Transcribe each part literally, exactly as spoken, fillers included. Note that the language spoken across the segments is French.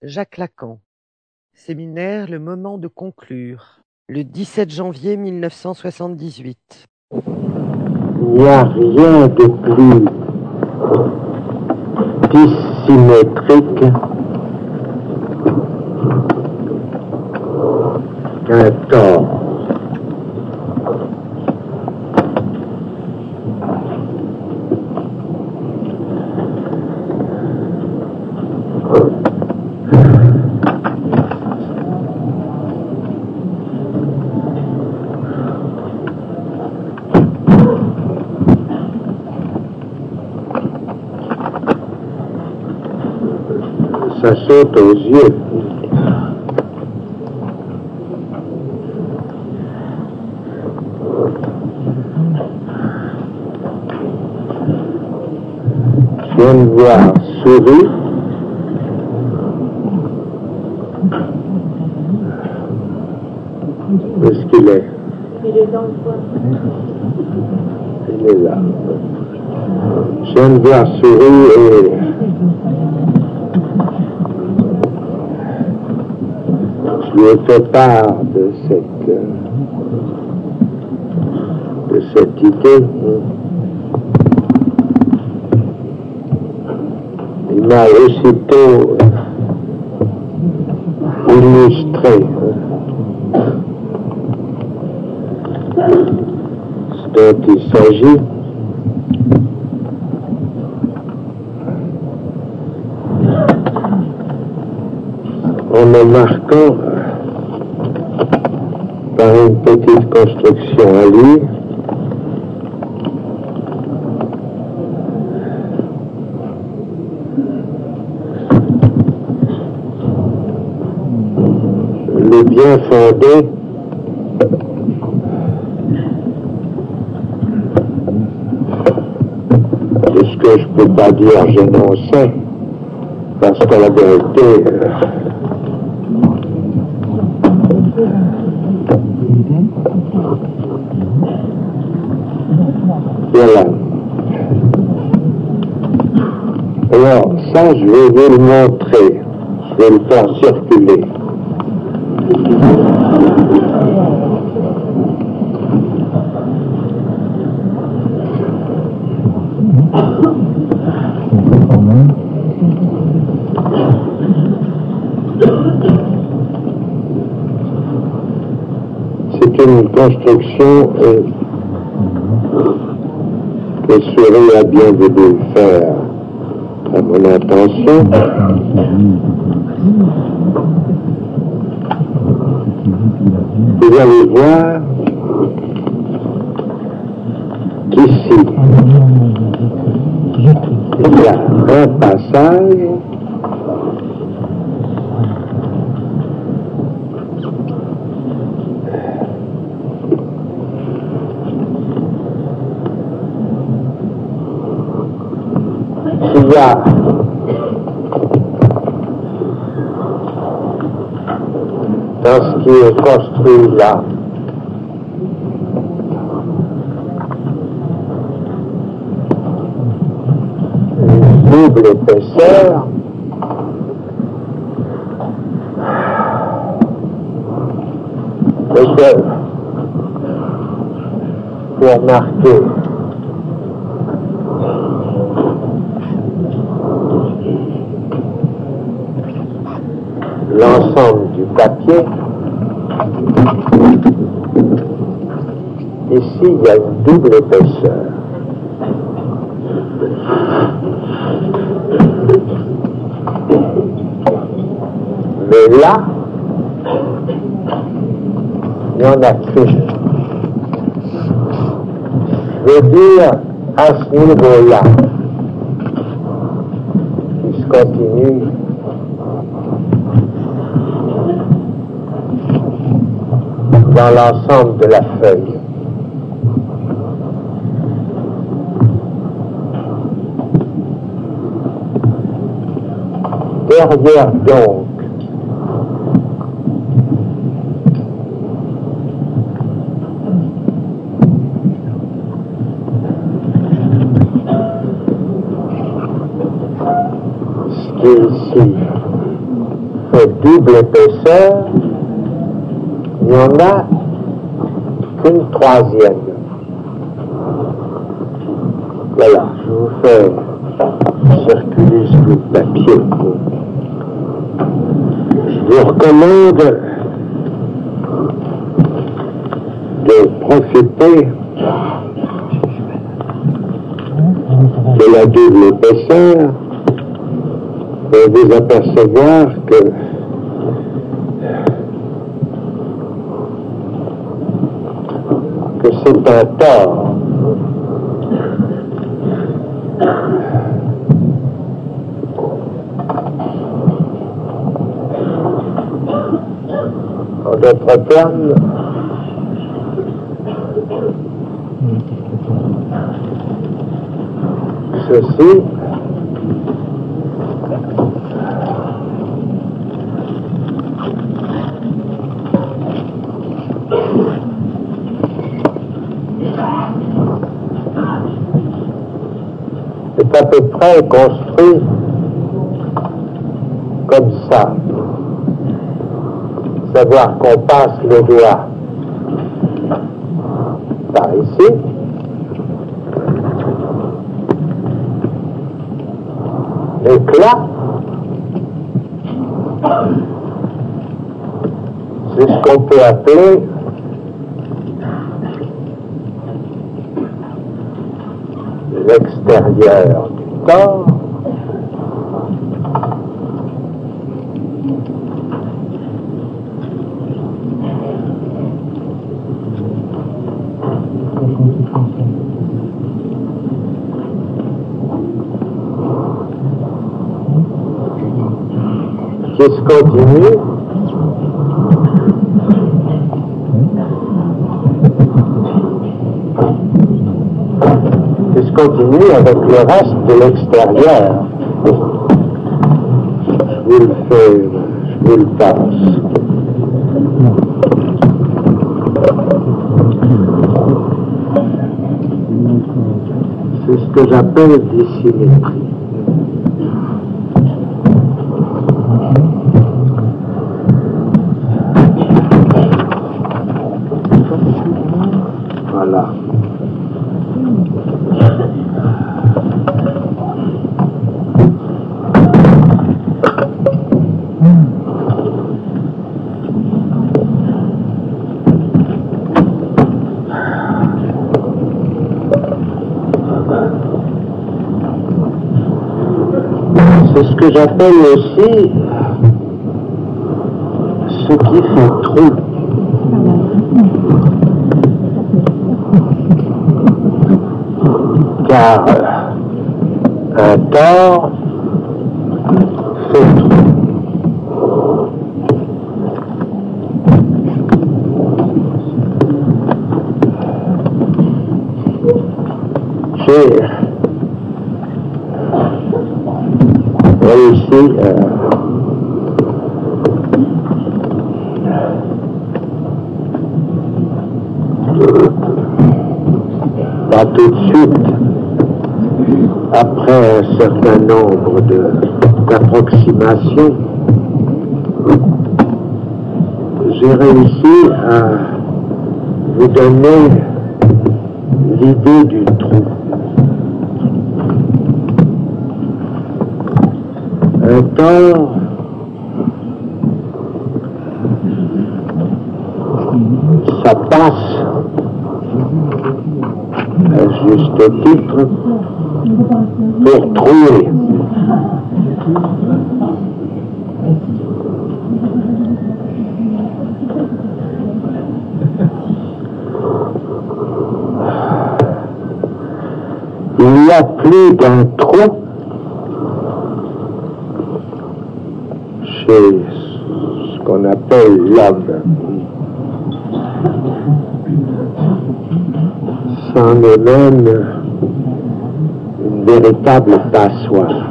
Jacques Lacan. Séminaire Le moment de conclure. Le dix-sept janvier mille neuf cent soixante-dix-huit. Il n'y a rien de plus dissymétrique qu'un tort. Ça saute aux yeux. Je viens de voir Souris. Où est-ce qu'il est? Il est dans le coin. Il est là. Je viens de voir Souris et je lui ai fait part de cette, de cette idée. Il m'a aussitôt illustré ce dont il s'agit. En me marquant par une petite construction à lui, le bien fondé de ce que je peux pas dire j'énonçais, parce que la vérité euh, voilà. Alors, ça, je vais vous le montrer. Je vais le faire circuler. C'est une construction euh, que Souris a bien voulu faire à mon intention. Vous allez voir qu'ici, il y a un passage il y a dans ce qui est construit là une double épaisseur et que pour marquer l'ensemble du papier, ici il y a une double épaisseur. Mais là, il n'y en a qu'une. Je veux dire, à ce niveau-là, qui se continue dans l'ensemble de la feuille. Derrière donc ce qui est ici fait double épaisseur, il n'y en a qu'une troisième. Voilà, je vous fais circuler ce bout de papier. Je vous recommande de profiter de la double épaisseur pour vous apercevoir que que c'est un tort. En d'autres termes, ceci est à peu près construit comme ça. Savoir qu'on passe le doigt par ici, l'éclat, c'est ce qu'on peut appeler l'extérieur du corps. Qui se continue qui se continue avec le reste de l'extérieur. Je vous le fais, je vous le passe. C'est ce que j'appelle dissymétrie. Voilà. C'est ce que j'appelle aussi ce qui fait trou. Car un tort fait trou. J'ai réussi euh, pas tout de suite, après un certain nombre d'approximations, j'ai réussi à vous donner l'idée du trou. Un tort ça passe à juste titre pour trouver. Il y a plus d'un trou chez ce qu'on appelle l'homme. C'en est même une véritable passoire.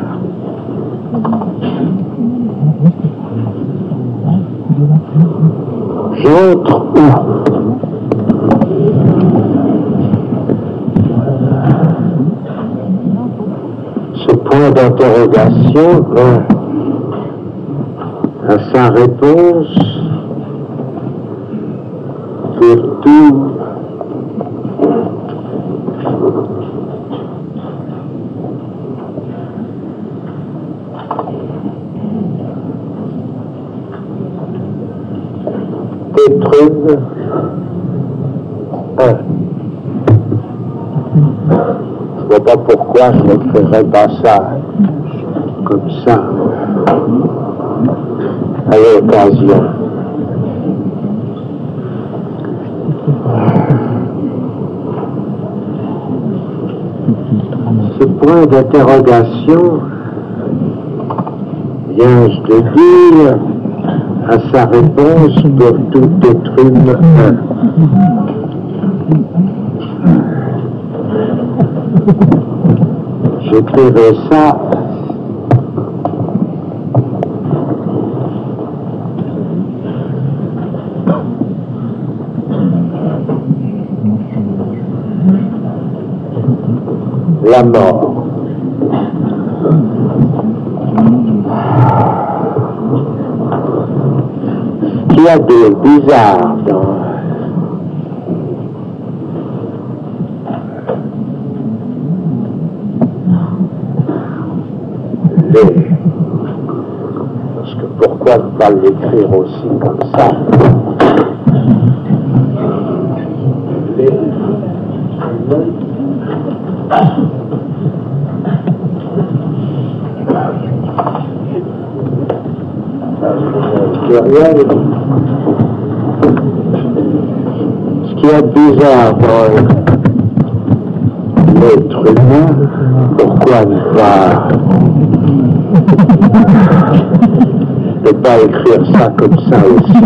J'entre où? Ce point d'interrogation à sa réponse pour tout Tétrude un. Je ne vois pas pourquoi je ne ferais pas ça comme ça à l'occasion. Ce point d'interrogation vient de dire à sa réponse pour tout être humain. J'écrivais ça la mort. Ce qu'il y a de bizarre dans les... Parce que pourquoi ne pas l'écrire aussi comme ça? Les... Ce qui est bizarre dans l'être humain, pourquoi ne pas, ne pas écrire ça comme ça aussi?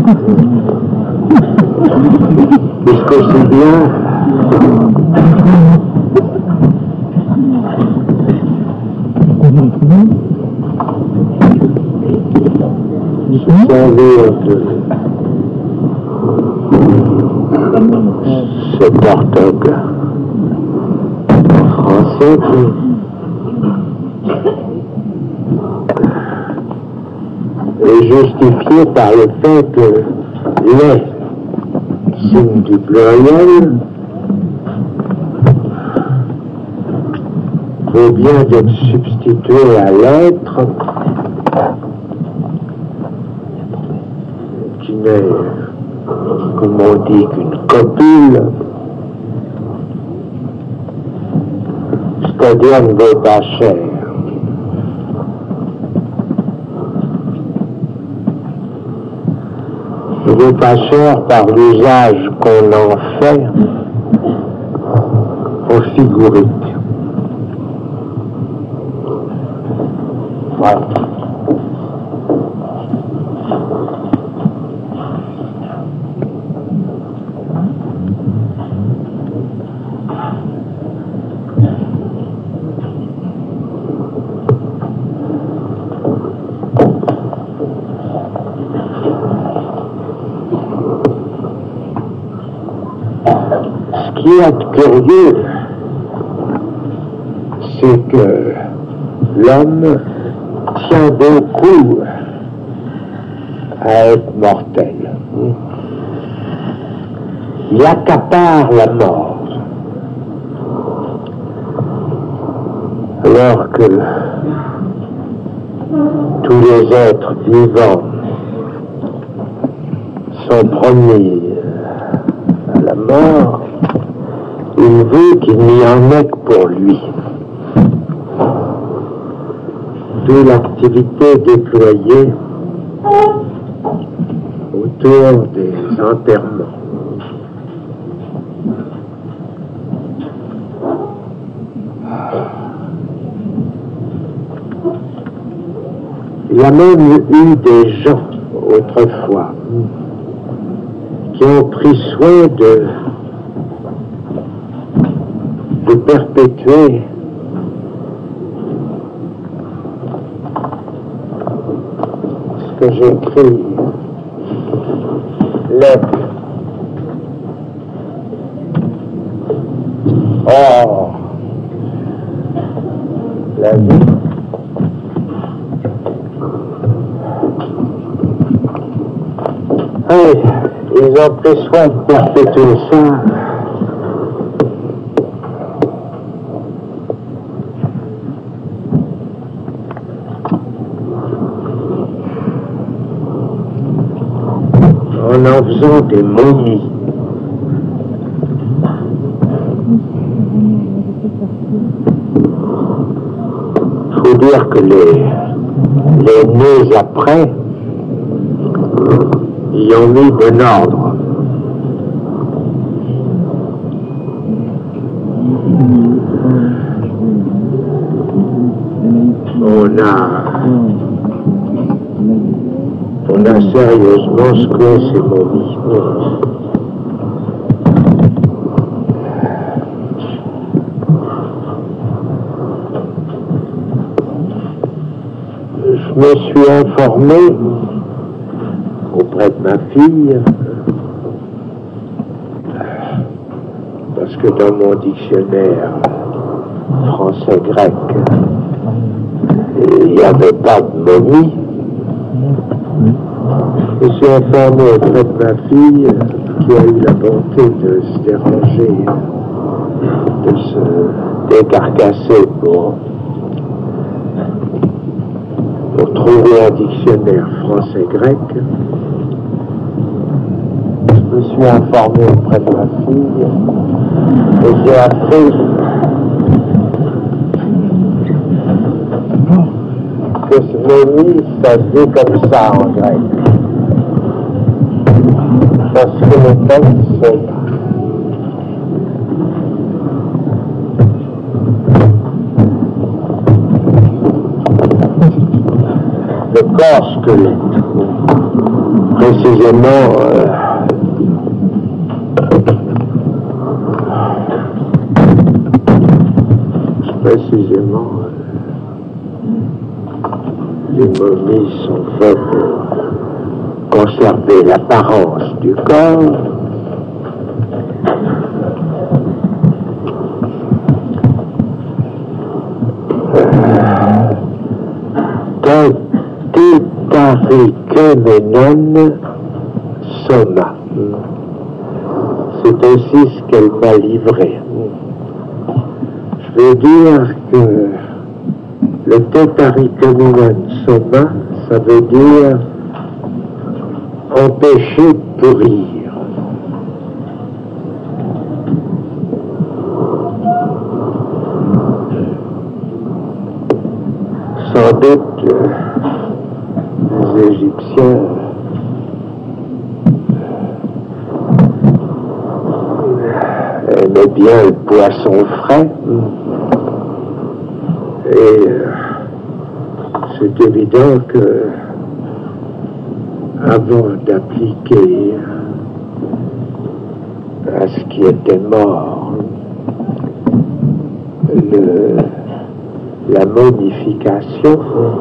Puisque c'est bien servir de cet orthographe français est justifié par le fait que les signes du pluriel vaut bien d'être substitué à l'être qui n'est, comme on dit, qu'une copule, c'est-à-dire ne vaut pas cher. Ne vaut pas cher par l'usage qu'on en fait au figurique. Voilà. Ce qui est curieux, c'est que l'homme tient beaucoup à être mortel. Il accapare la mort, alors que tous les êtres vivants sont promis à la mort. Il veut qu'il n'y en ait que pour lui. D'où l'activité déployée autour des enterrements. Il y a même eu des gens, autrefois, qui ont pris soin de, de perpétuer ce que j'écris, l'être. Oh, la vie. Oui, ils ont pris soin de perpétuer ça. En en faisant des momies. Il faut dire que les, les nés après y ont mis de l'ordre. On a, on a sérieusement secoué ces momies. Je me suis informé auprès de ma fille, parce que dans mon dictionnaire français-grec, il n'y avait pas de momie. Je me suis informé auprès de ma fille qui a eu la bonté de se déranger, de se décarcasser pour, pour trouver un dictionnaire français-grec. Je me suis informé auprès de ma fille et j'ai appris que ce momie, ça se dit comme ça en grec. Parce que le texte, c'est le corps squelette. Précisément, euh, précisément, les momies sont faites pour conserver l'apparence du corps. Tétarikemenon soma. C'est aussi ce qu'elle m'a livré. Je veux dire que le tétarikemenon soma, ça veut dire empêcher de pourrir. Sans doute, euh, les Égyptiens aimaient bien le poisson frais. Et euh, c'est évident que avant d'appliquer à ce qui était mort le, la momification,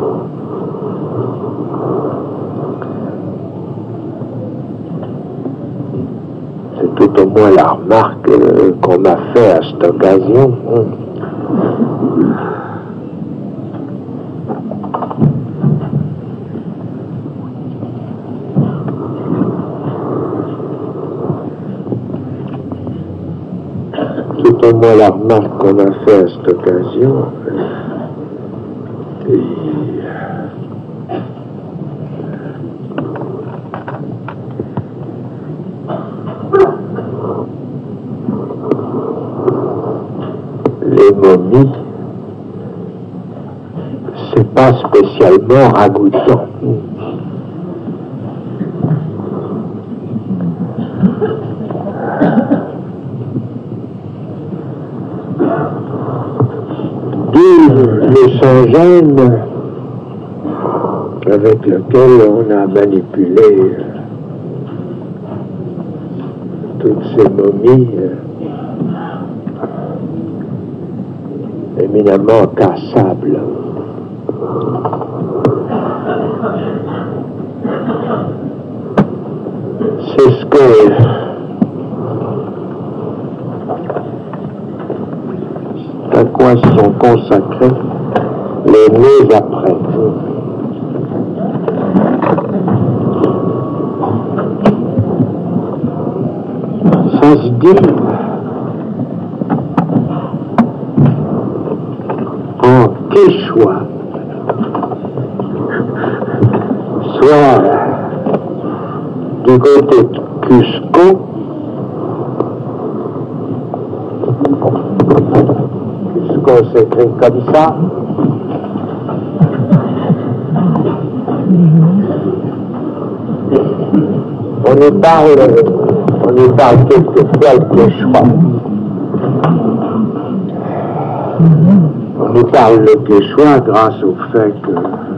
c'est tout au moins la remarque euh, qu'on m'a fait à cette occasion. Tout au moins la remarque qu'on m'a fait à cette occasion. Et les momies, c'est pas spécialement ragoûtant. Le sans-gêne avec lequel on a manipulé toutes ces momies éminemment cassables. C'est ce que à quoi sont consacrés les nés après. Ça se dit en quechua, soit du côté de Cusco, Cusco s'écrit comme ça, on y parle, on y parle quelquefois le quechua. On y parle le quechua grâce au fait que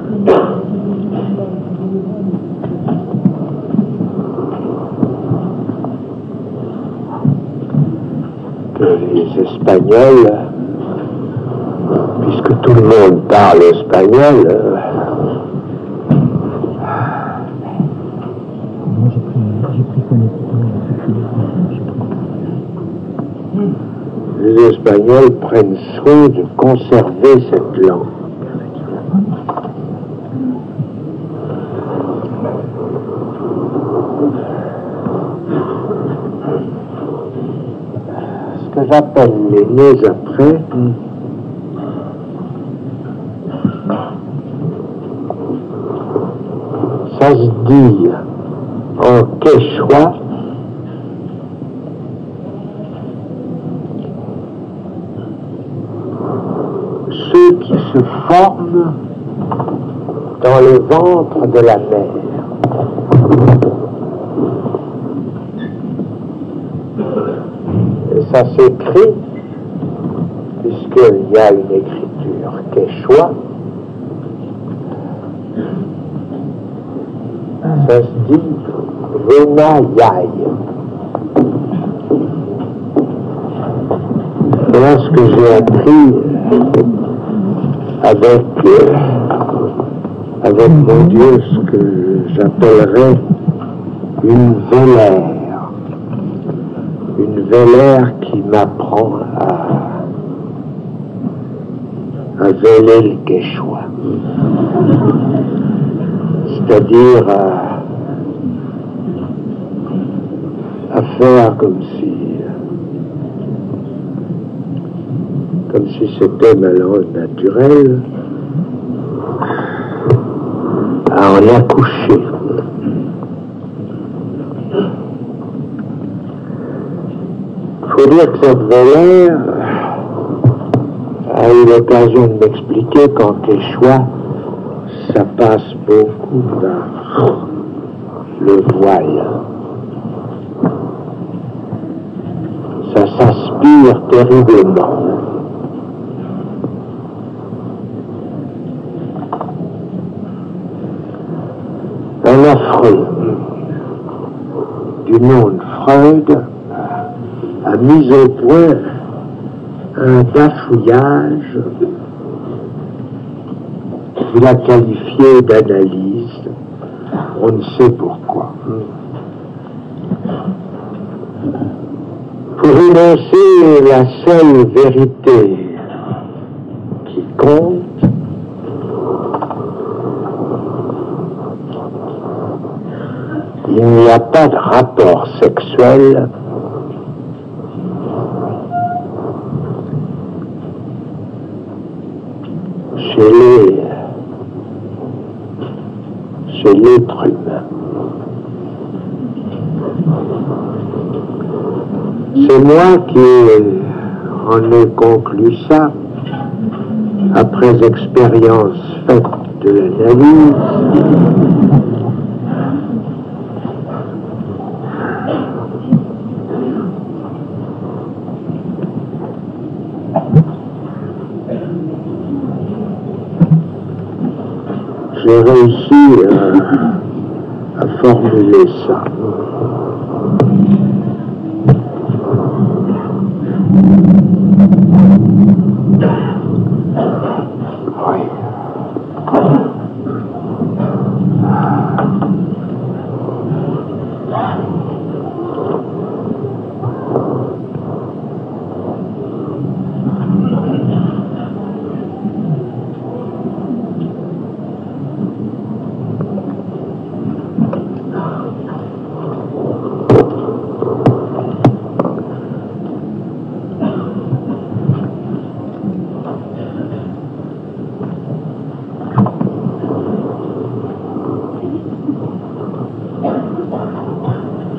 que les Espagnols, puisque tout le monde parle espagnol, euh, moi j'ai pris, j'ai pris connaissance. les Espagnols prennent soin de conserver cette langue. Ce que j'appelle les nez après, ça se dit en quechua, ceux qui se forment dans le ventre de la mer. Et ça s'écrit, puisqu'il y a une écriture quechua, ça se dit Venayay. Voilà ce que j'ai appris avec, euh, avec mon Dieu, ce que j'appellerais une vélaire. Une vélaire qui m'apprend à, à véler le quechua. C'est-à-dire à, à faire comme si comme si c'était ma langue naturelle, à en accoucher. Il faut dire que cette vélaire a eu l'occasion de m'expliquer qu'en quechua, ça passe beaucoup par le voile. Ça s'aspire terriblement. Un affreux du nom de Freud a mis au point un bafouillage qu'il a qualifié d'analyse, on ne sait pourquoi. Pour énoncer la seule vérité qui compte, il n'y a pas de rapport sexuel chez les chez l'être humain. C'est moi qui en ai conclu ça après expérience faite de l'analyse. J'ai réussi à, à formuler ça. Oui.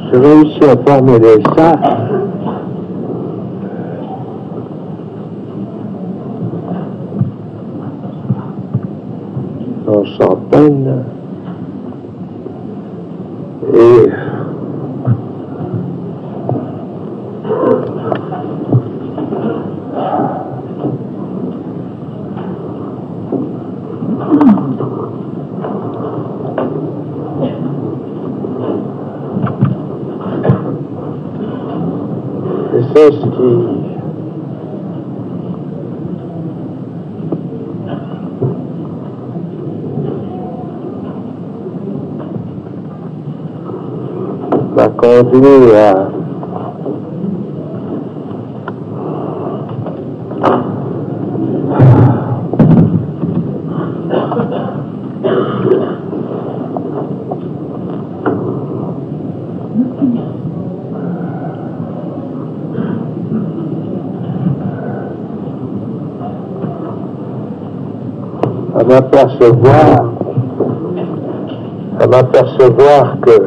je réussis à formuler ça en Champagne et c'est ce qui m'a conduit à à m'apercevoir à m'apercevoir que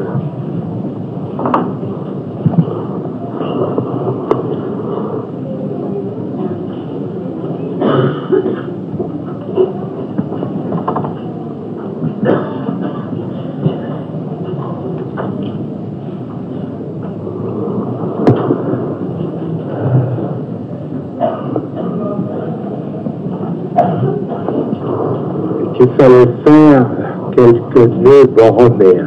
qu'il fallait faire quelques nœuds borroméens.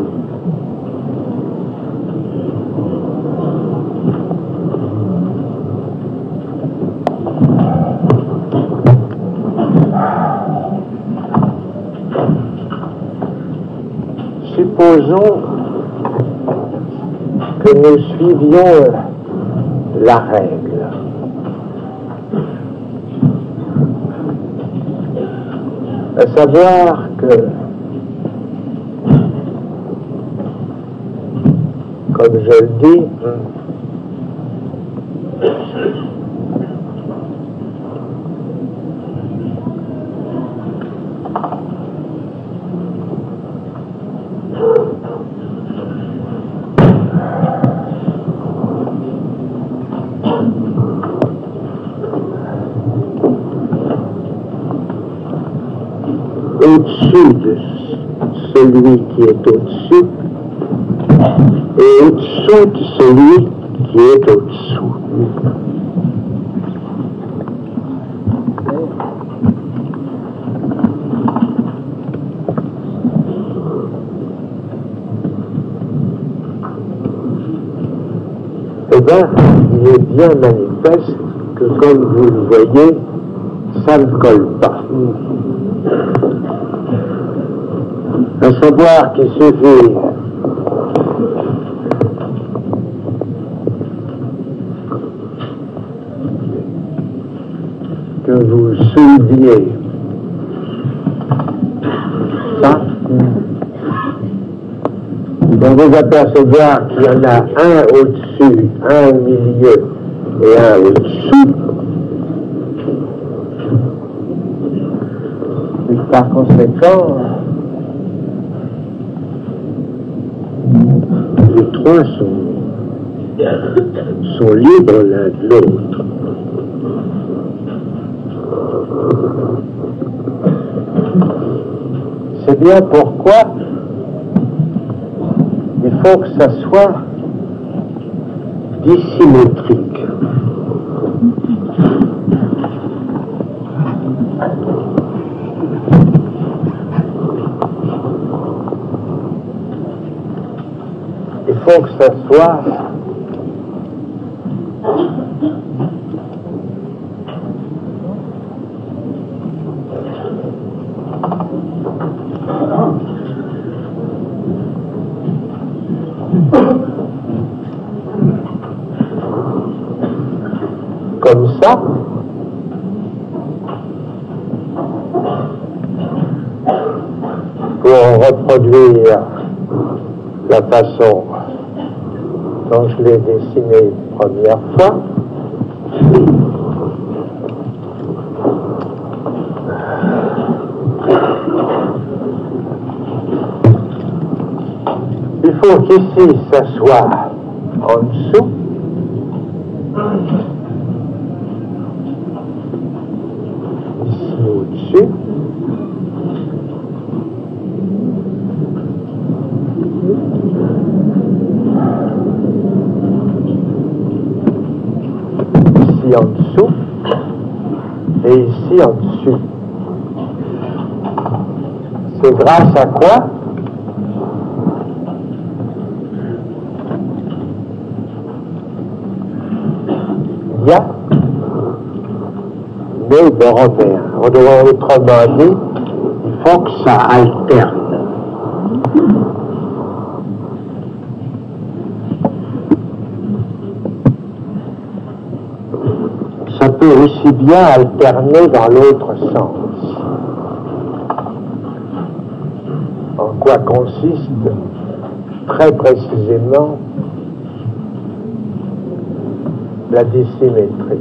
Supposons que nous suivions la règle. À savoir que, comme je le dis, au-dessus de celui qui est au-dessus et au-dessous de celui qui est au-dessous. Eh bien, il est bien manifeste que, comme vous le voyez, ça ne colle pas. À savoir qu'il suffit que vous souleviez ça, vous vous apercevoir qu'il y en a un au-dessus, un au milieu et un au-dessous. Et par conséquent, les trois sont, sont libres l'un de l'autre. C'est bien pourquoi il faut que ça soit dissymétrique. Il faut que ça soit comme ça. Pour reproduire la façon dont je l'ai dessiné une première fois. Il faut qu'ici, ça soit en dessous. Ici au-dessus. Ici en dessous. Et ici en dessus. C'est grâce à quoi? Il y a des Borroméens. Autrement dit, il faut que ça alterne. Ça peut aussi bien alterner dans l'autre sens. En quoi consiste très précisément la dissymétrie?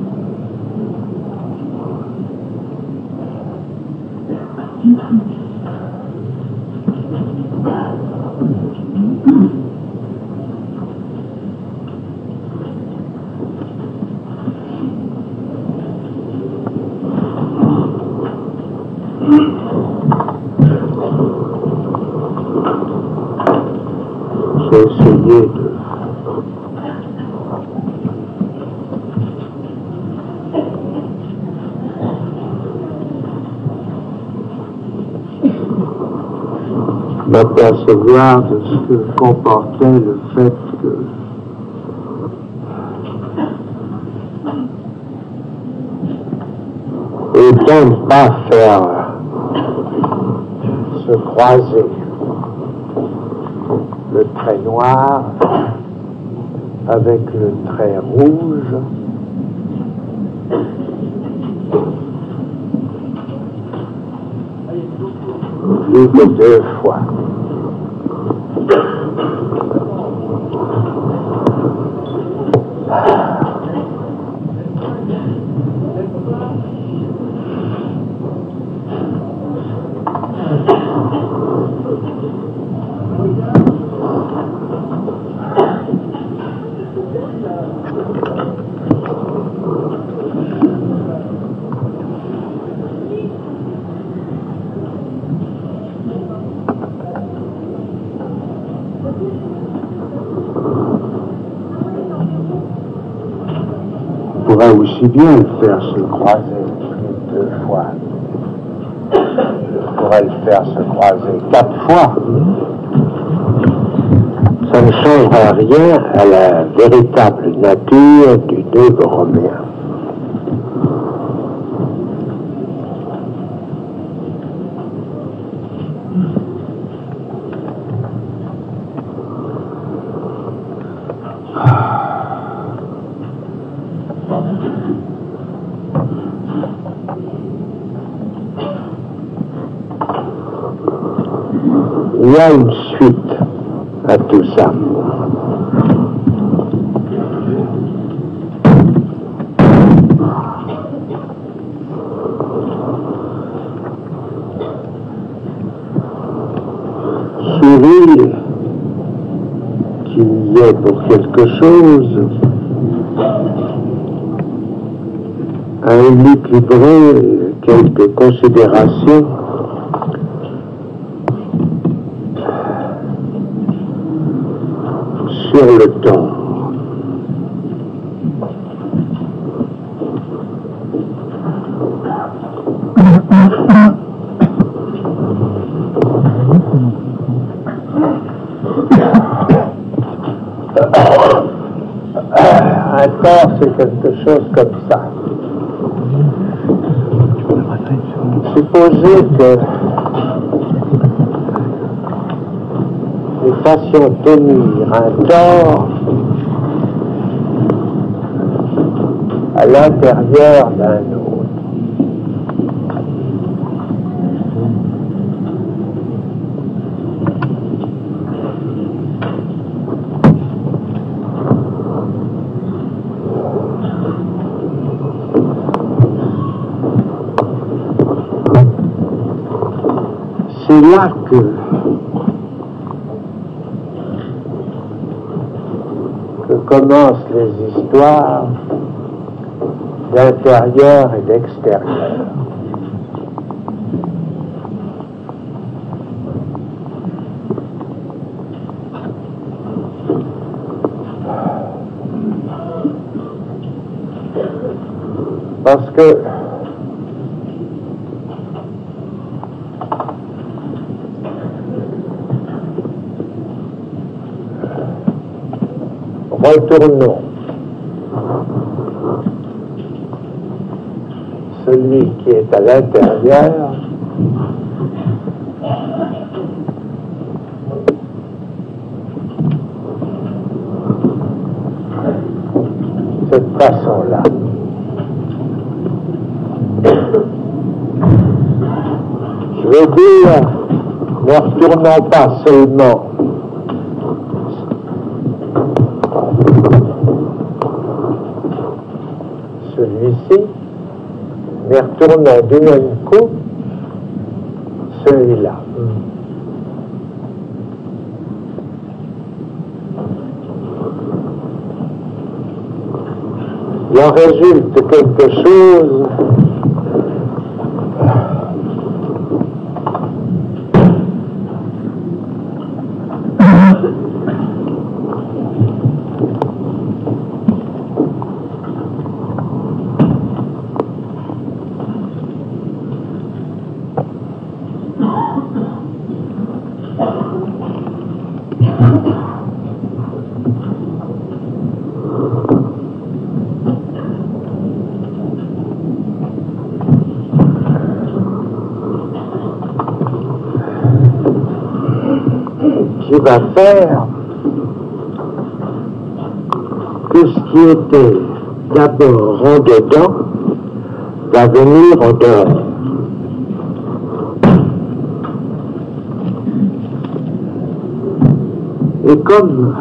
J'ai essayé de m'apercevoir de ce que comportait le fait que autant ne pas faire se croiser le trait noir avec le trait rouge, plus que deux fois. On pourrait aussi bien le faire se croiser plus de deux fois. On pourrait le faire se croiser quatre fois. Ça ne changera rien à la véritable nature du nœud borroméen. Il y a une suite à tout ça. Sourire qu'il y ait pour quelque chose à équilibrer quelques considérations sur le temps. Un corps, c'est quelque chose comme ça. Supposez que nous fassions tenir un corps à l'intérieur d'un autre. C'est là que commencent les histoires d'intérieur et d'extérieur. Parce que retournons. Celui qui est à l'intérieur cette façon-là. Je veux dire, ne retournons pas seulement celui-ci, mais retournons du même coup celui-là. Il en résulte quelque chose qui va faire que ce qui était d'abord en dedans va venir en dehors. Et comme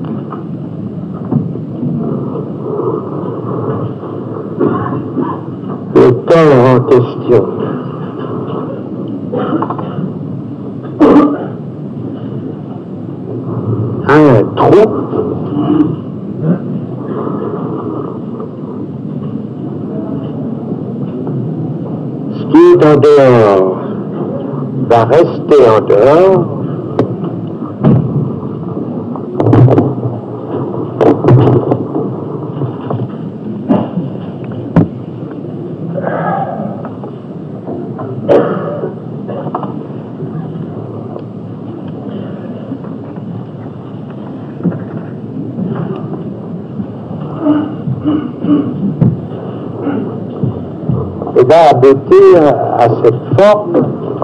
le temps en question a un trou, ce qui est en dehors va rester en dehors, et va aboutir à cette forme,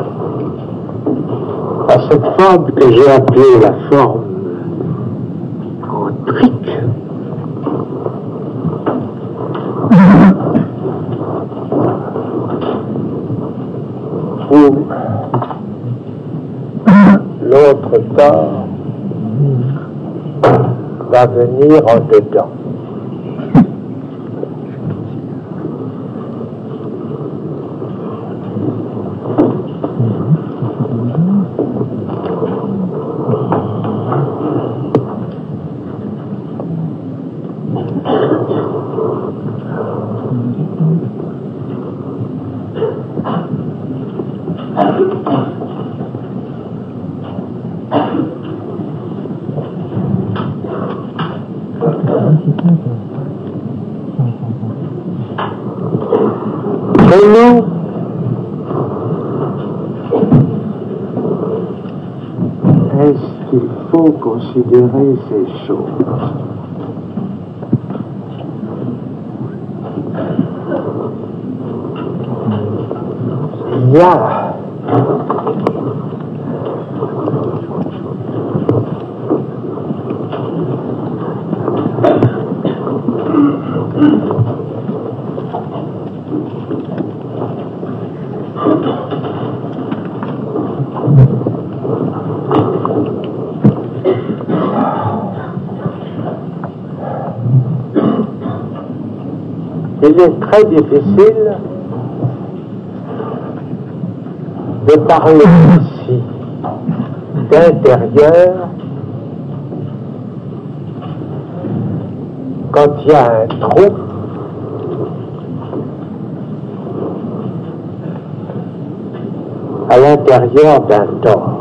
à cette forme que j'ai appelée la forme antrique, où l'autre corps va venir en dedans. Mais nous, est-ce qu'il faut considérer ces choses? Il y a il est très difficile de parler ici d'intérieur quand il y a un trou, à l'intérieur d'un tore.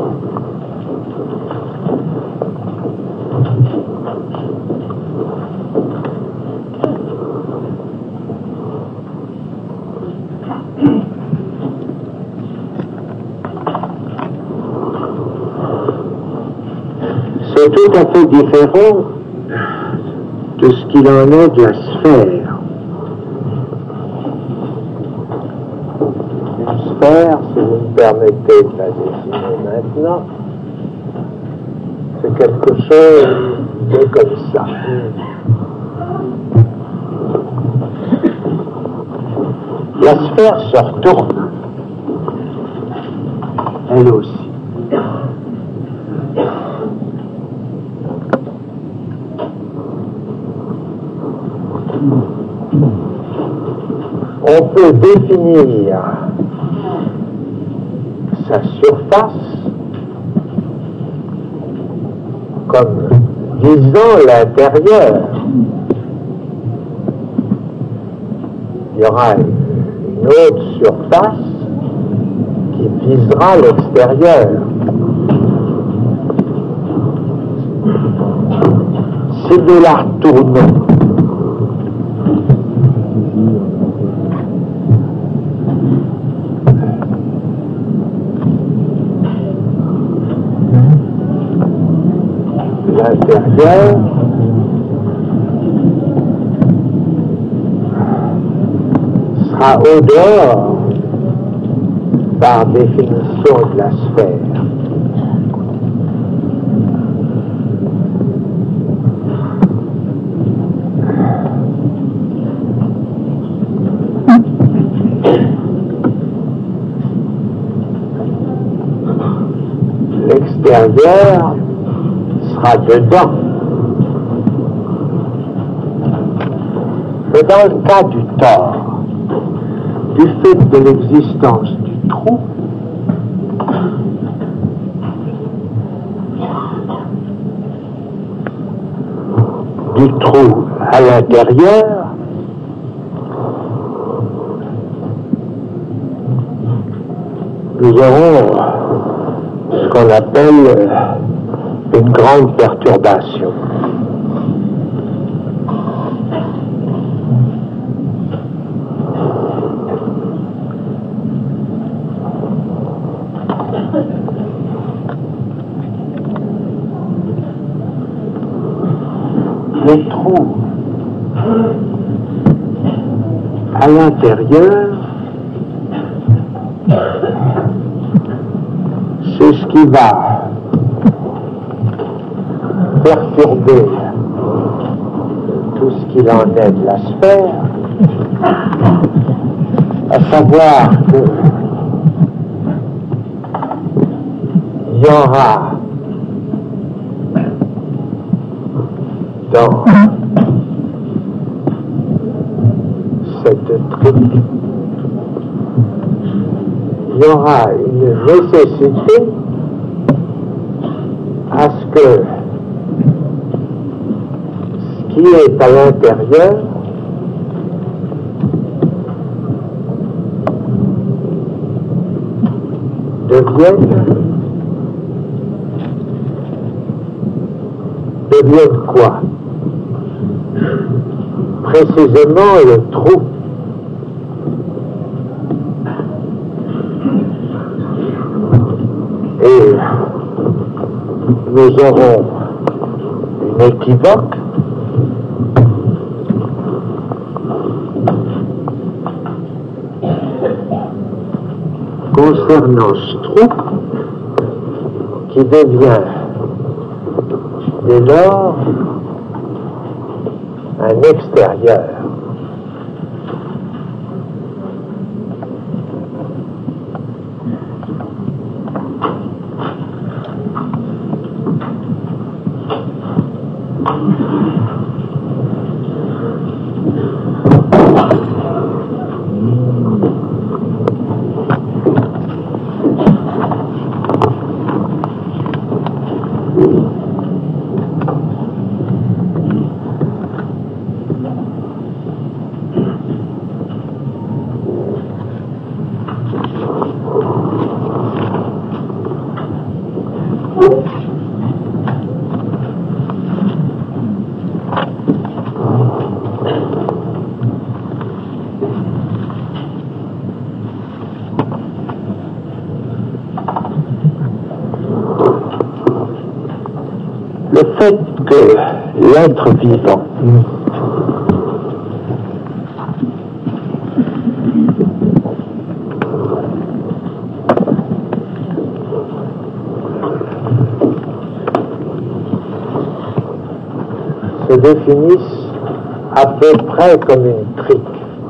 C'est tout à fait différent de ce qu'il en est de la sphère. Une sphère, si vous me permettez de la dessiner maintenant, c'est quelque chose de comme ça. La sphère se retourne, elle aussi. On peut définir sa surface comme visant l'intérieur. Il y aura une autre surface qui visera l'extérieur. Si nous la retournons, l'intérieur sera au dehors par définition de la sphère. L'extérieur sera dedans. Mais dans le cas du tore, du fait de l'existence du trou, du trou à l'intérieur, nous aurons ce qu'on appelle une grande perturbation. Le trou à l'intérieur, c'est ce qui va perturber tout ce qu'il en est de la sphère, à savoir que il y aura dans cette trique, il y aura une nécessité à ce que ce qui est à l'intérieur devienne devienne quoi? Précisément le trou. Et nous aurons une équivoque concernant ce trou qui devient dès lors un extérieur. le fait que l'être vivant se définisse à peu près comme une crique,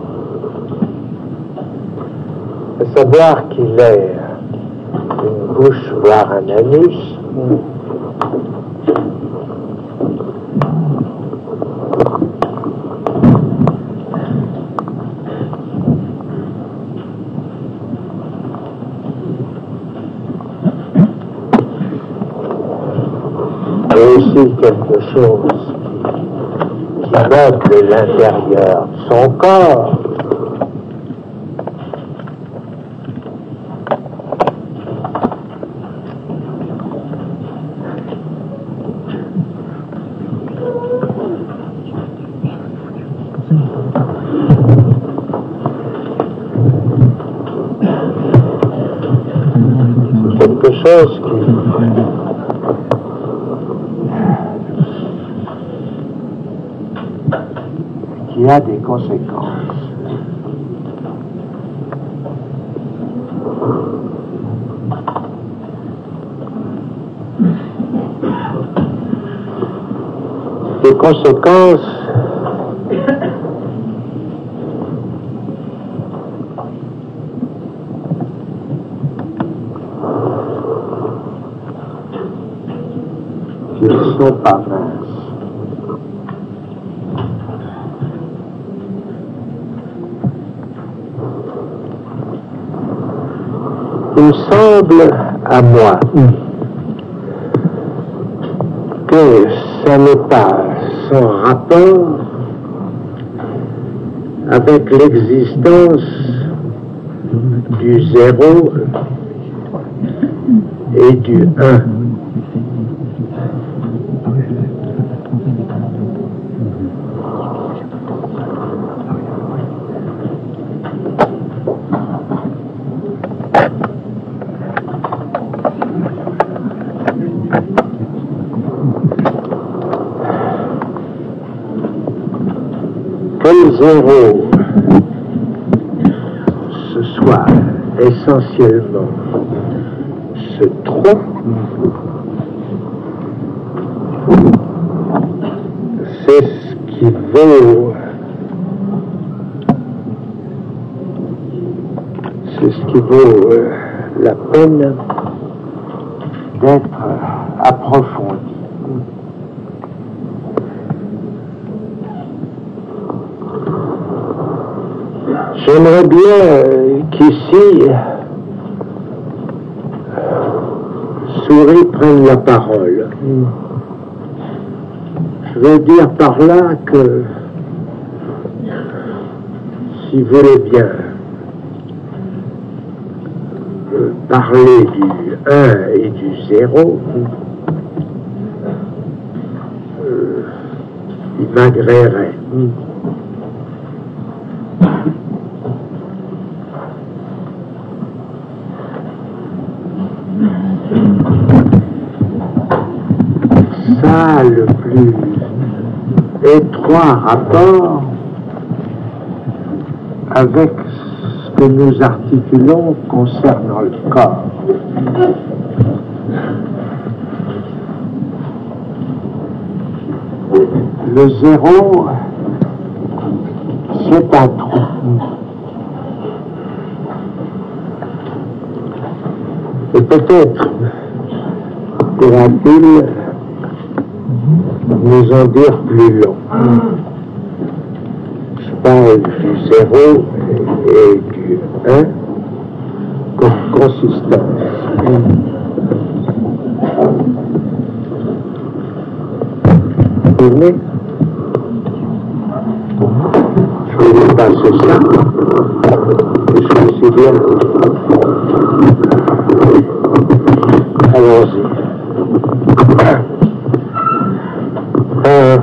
à savoir qu'il ait une bouche, voire un anus, et aussi quelque chose qui meuble l'intérieur de son corps, quelque chose qui qui a des conséquences. Des conséquences qui ne sont pas minces. Il me semble à moi que ça n'est pas sans rapport avec l'existence du zéro et du un. Que le zéro, ce soit essentiellement ce trou, c'est ce qui vaut, c'est ce qui vaut euh, la peine d'être approfondi. J'aimerais bien euh, qu'ici, Souris prenne la parole. Je veux dire par là que, si vous voulez bien euh, parler du un et du zéro, euh, il m'agréerait. Ça a le plus étroit rapport avec ce que nous articulons concernant le corps. Le zéro, c'est un trou. Et peut-être pourra-t-il nous en dire plus long. Je parle du zéro et du un comme consistance. Vous venez? Je vais vous passer ça. Je suis si bien. Allons-y. Euh,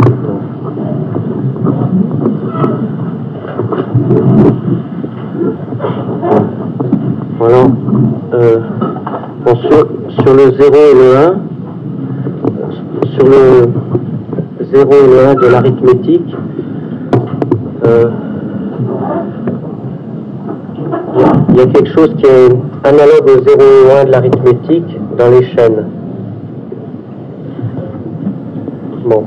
voilà. Euh, bon, sur, sur le zéro et le un, sur le zéro et le un de l'arithmétique, euh, il y a quelque chose qui est analogue au zéro et au un de l'arithmétique dans les chaînes. Bon.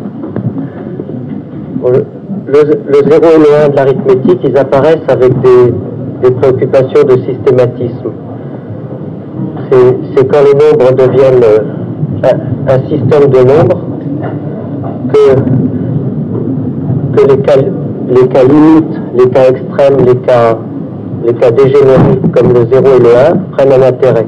Le, le, le zéro et le un de l'arithmétique, ils apparaissent avec des, des préoccupations de systématisme. C'est quand les nombres deviennent un, un système de nombres que, que les, cas, les cas limites, les cas extrêmes, les cas, les cas dégénérés comme le zéro et le un prennent un intérêt.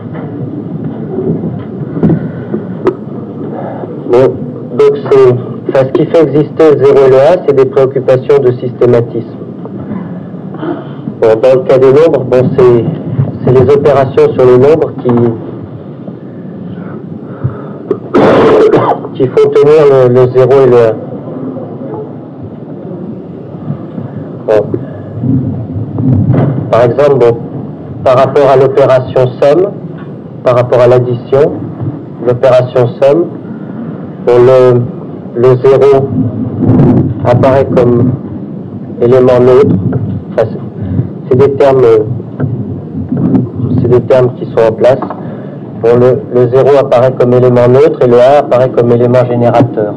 Bon, donc c'est, enfin, ce qui fait exister le zéro et le un, c'est des préoccupations de systématisme. Bon, dans le cas des nombres, bon, c'est c'est les opérations sur les nombres qui, qui font tenir le, le zéro et le un. Bon. Par exemple, bon, par rapport à l'opération somme, par rapport à l'addition, l'opération somme, bon, le, le zéro apparaît comme élément neutre. Enfin, c'est des termes c'est des termes qui sont en place. Bon, le, le zéro apparaît comme élément neutre et le un apparaît comme élément générateur.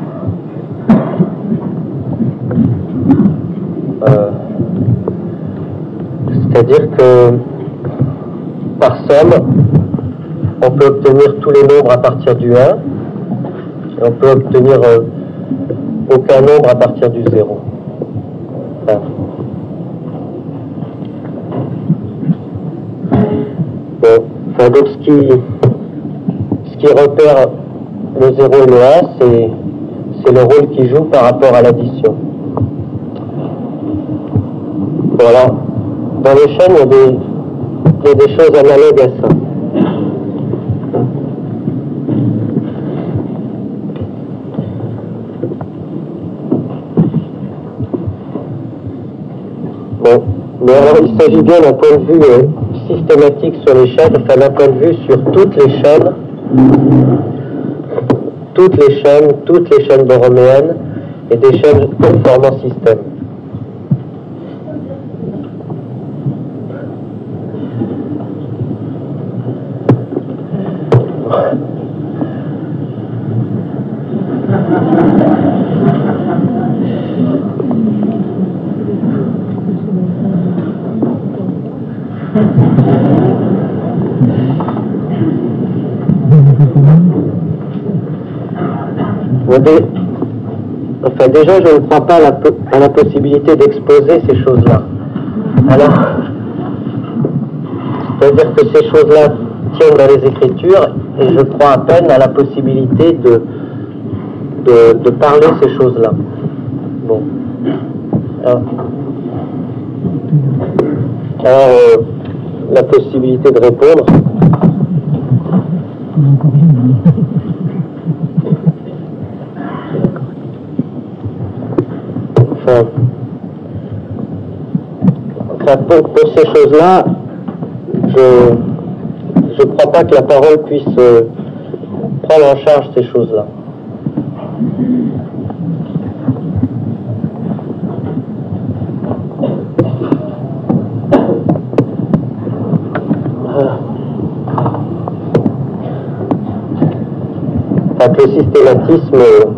Euh, C'est-à-dire que par somme, on peut obtenir tous les nombres à partir du un et on peut obtenir euh, aucun nombre à partir du zéro. Enfin, Bon, enfin, donc ce qui, ce qui repère le zéro et le un, c'est, c'est le rôle qu'il joue par rapport à l'addition. Voilà. Dans les chaînes, il y a des, il y a des choses analogues à ça. Bon, mais alors il s'agit bien d'un point de vue euh, systématique sur les chaînes, enfin d'un point de vue sur toutes les chaînes, toutes les chaînes, toutes les chaînes borroméennes et des chaînes formant système. Enfin, déjà, je ne crois pas à la, à la possibilité d'exposer ces choses-là. Alors, c'est-à-dire que ces choses-là tiennent dans les Écritures, et je crois à peine à la possibilité de, de, de parler ces choses-là. Bon. Alors, alors euh, la possibilité de répondre. Enfin, enfin pour, pour ces choses-là, je je ne crois pas que la parole puisse euh, prendre en charge ces choses-là. Enfin, que le systématisme,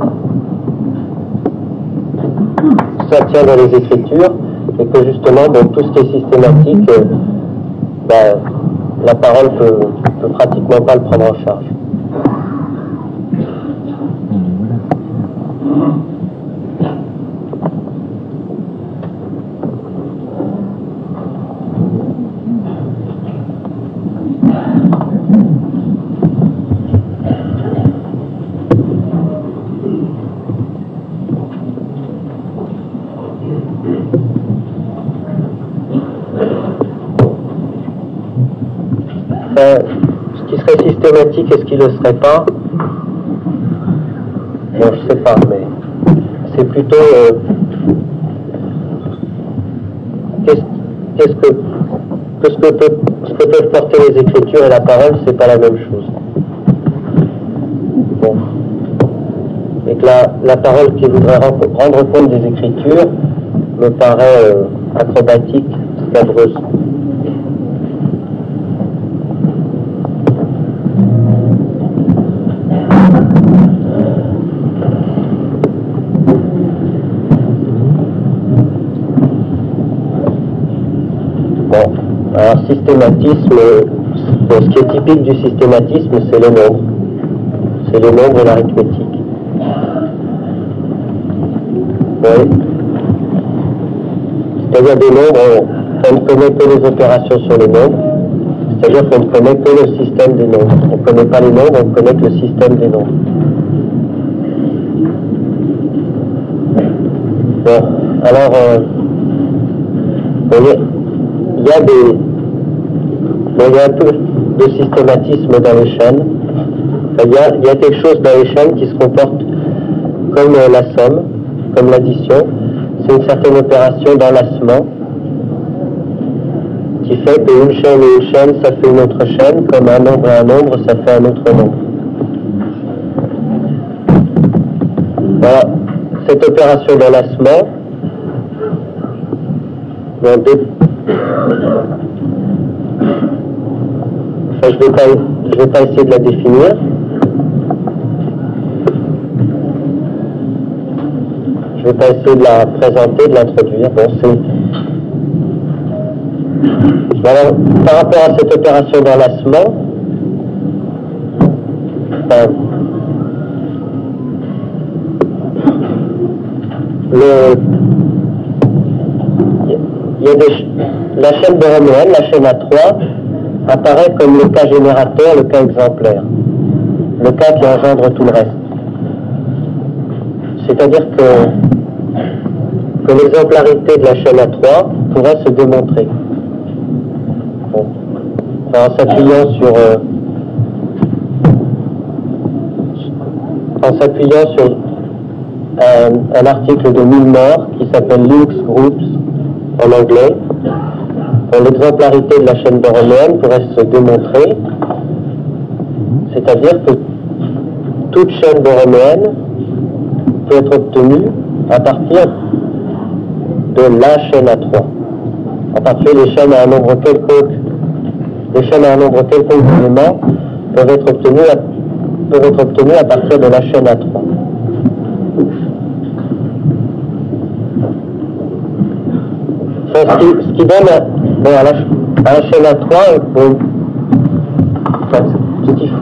ça tient dans les Écritures, et que justement, bon, tout ce qui est systématique, euh, ben, la parole peut, peut pratiquement pas le prendre en charge. Ce qui serait systématique et ce qui ne le serait pas, bon, je sais pas, mais c'est plutôt euh, qu'est-ce, qu'est-ce que, que ce que, peut, ce que peuvent porter les Écritures et la parole, c'est pas la même chose. Bon. et que la, la parole qui voudrait rendre compte des Écritures me paraît euh, acrobatique, scabreuse. Bon, alors systématisme, bon, ce qui est typique du systématisme, c'est les nombres. C'est les nombres et l'arithmétique. Oui. C'est-à-dire des nombres, on ne connaît que les opérations sur les nombres, c'est-à-dire qu'on ne connaît que le système des nombres. On ne connaît pas les nombres, on connaît que le système des nombres. Bon, alors, euh, vous voyez, il y a des, bon, il y a un peu de systématisme dans les chaînes. Enfin, il, y a, il y a quelque chose dans les chaînes qui se comporte comme euh, la somme, comme l'addition. C'est une certaine opération d'enlacement qui fait qu'une chaîne et une chaîne, ça fait une autre chaîne, comme un nombre et un nombre, ça fait un autre nombre. Voilà, cette opération d'enlacement, bon, des... enfin, je ne vais, vais pas essayer de la définir. Je ne vais pas essayer de la présenter, de l'introduire. Bon, c'est... Voilà, par rapport à cette opération d'enlacement, enfin, le... il y a des... la chaîne borroméenne, la chaîne A trois, apparaît comme le cas générateur, le cas exemplaire, le cas qui engendre tout le reste. C'est-à-dire que, que l'exemplarité de la chaîne A trois pourrait se démontrer. Bon. En s'appuyant sur euh, en s'appuyant sur un, un article de Milnor qui s'appelle Links Groups en anglais, l'exemplarité de la chaîne borroméenne pourrait se démontrer, c'est-à-dire que toute chaîne borroméenne peut être obtenue à partir de la chaîne A trois. En particulier, les chaînes à un nombre quelconque, les chaînes à un nombre quelconque d'éléments peuvent être obtenues à, peuvent être obtenues à partir de la chaîne A trois. Enfin, ce, qui, ce qui donne à, bon, à, la, à la chaîne A trois, bon, enfin, ce, qui,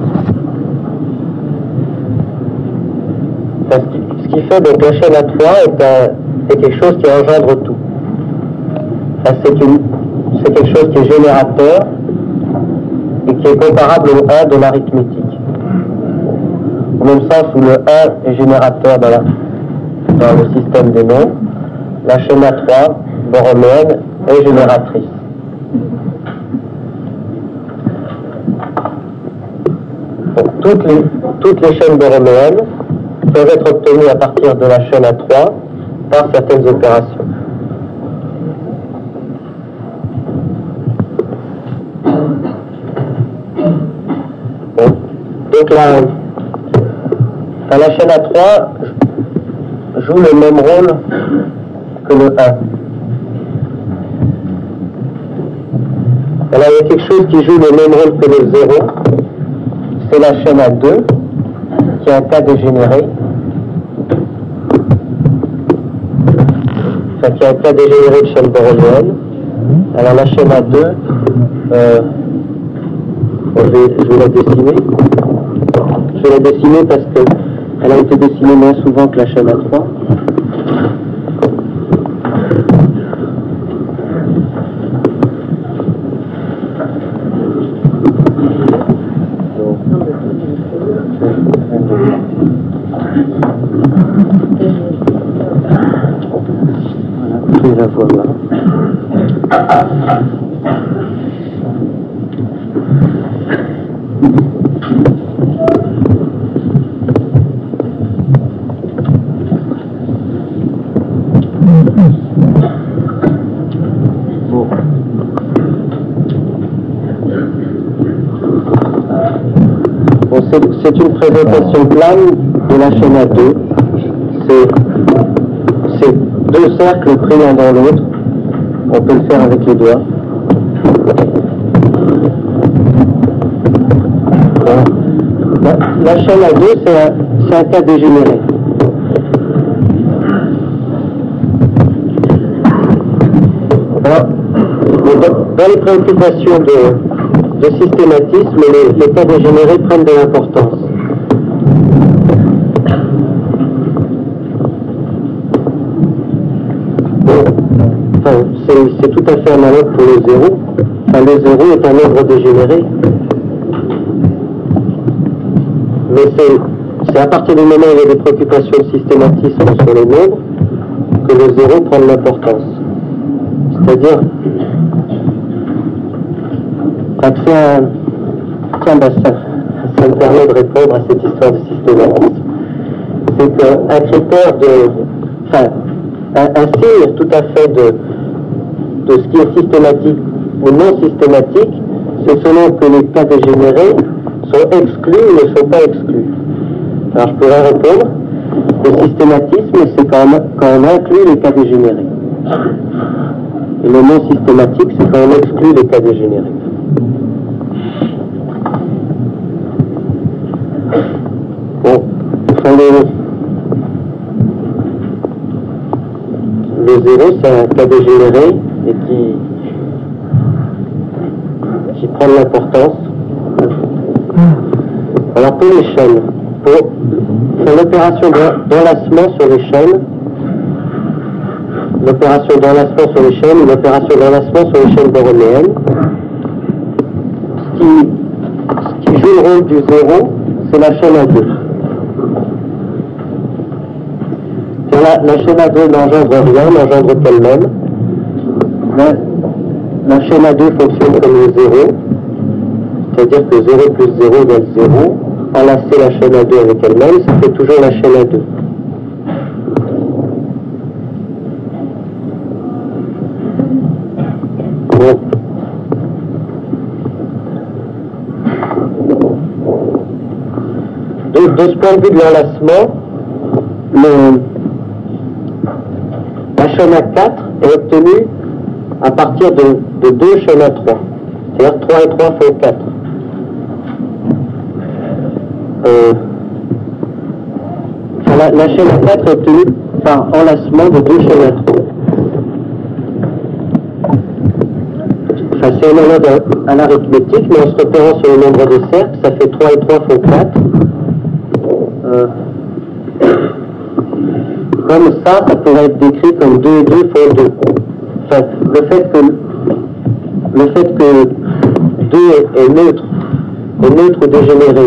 enfin, ce, qui, ce qui fait donc la chaîne A trois est, un, est quelque chose qui engendre tout. Enfin, c'est, une, c'est quelque chose qui est générateur et qui est comparable au un de l'arithmétique. Au même sens où le un est générateur dans, la, dans le système des nombres, la chaîne A trois borroméenne est génératrice. Donc, toutes, les, toutes les chaînes borroméennes peuvent être obtenues à partir de la chaîne A trois par certaines opérations. Bon. Donc la, la chaîne A trois joue le même rôle que le un. Alors il y a quelque chose qui joue le même rôle que le zéro, c'est la chaîne A deux, qui est un cas dégénéré, enfin qui est un cas dégénéré de chaîne borroméenne. Alors la chaîne A deux, euh, bon, je, vais, je vais la dessiner. Je vais la dessiner parce qu'elle a été dessinée moins souvent que la chaîne A trois. La voilà. Bon. Bon, c'est, c'est une présentation plane de la chaîne A deux. c'est, c'est deux cercles pris l'un dans l'autre. On peut le faire avec les doigts. La, la chaîne à deux, c'est un, c'est un cas dégénéré. Alors, dans les préoccupations de, de systématisme, les, les cas dégénérés prennent de l'importance. Enfin, c'est, c'est tout à fait analogue pour le zéro. Enfin, le zéro est un nombre dégénéré. Mais c'est, c'est à partir du moment où il y a des préoccupations de systématisme sur les nombres que le zéro prend de l'importance. C'est-à-dire, quand tu fais un... Tiens, bah ça, ça me permet de répondre à cette histoire de systématisme. C'est qu'un critère de... Enfin, un, un signe tout à fait de, de ce qui est systématique ou non systématique, c'est selon que les cas dégénérés sont exclus ou ne sont pas exclus. Alors je pourrais répondre, le systématisme, c'est quand on, quand on inclut les cas dégénérés. Et le non systématique, c'est quand on exclut les cas dégénérés. Bon, enfin, le, le zéro, c'est un cas dégénéré et qui, qui prend de l'importance. Alors pour les chaînes, pour faire l'opération d'enlacement sur les chaînes, l'opération d'enlacement sur les chaînes, l'opération d'enlacement sur les chaînes borroméennes, ce qui, ce qui joue le rôle du zéro, c'est la chaîne à deux. La, la chaîne à deux n'engendre rien, n'engendre qu'elle-même. La, la chaîne à deux fonctionne comme le zéro, c'est-à-dire que zéro plus zéro égale zéro. Enlacer la chaîne à deux avec elle-même, ça fait toujours la chaîne à deux. Bon. Donc, de ce point de vue de l'enlacement, le, la chaîne à quatre est obtenue à partir de, de deux chaînes à trois. C'est-à-dire trois et trois font quatre. Euh, la, la chaîne à quatre est obtenue par enlacement de deux chaînes à trois. Enfin, c'est analogue à, à l'arithmétique, mais en se repérant sur le nombre de cercles, ça fait trois et trois font quatre. Euh, comme ça, ça pourrait être décrit comme deux et deux font deux. Enfin, le fait que le fait que deux est neutre, est neutre ou dégénéré.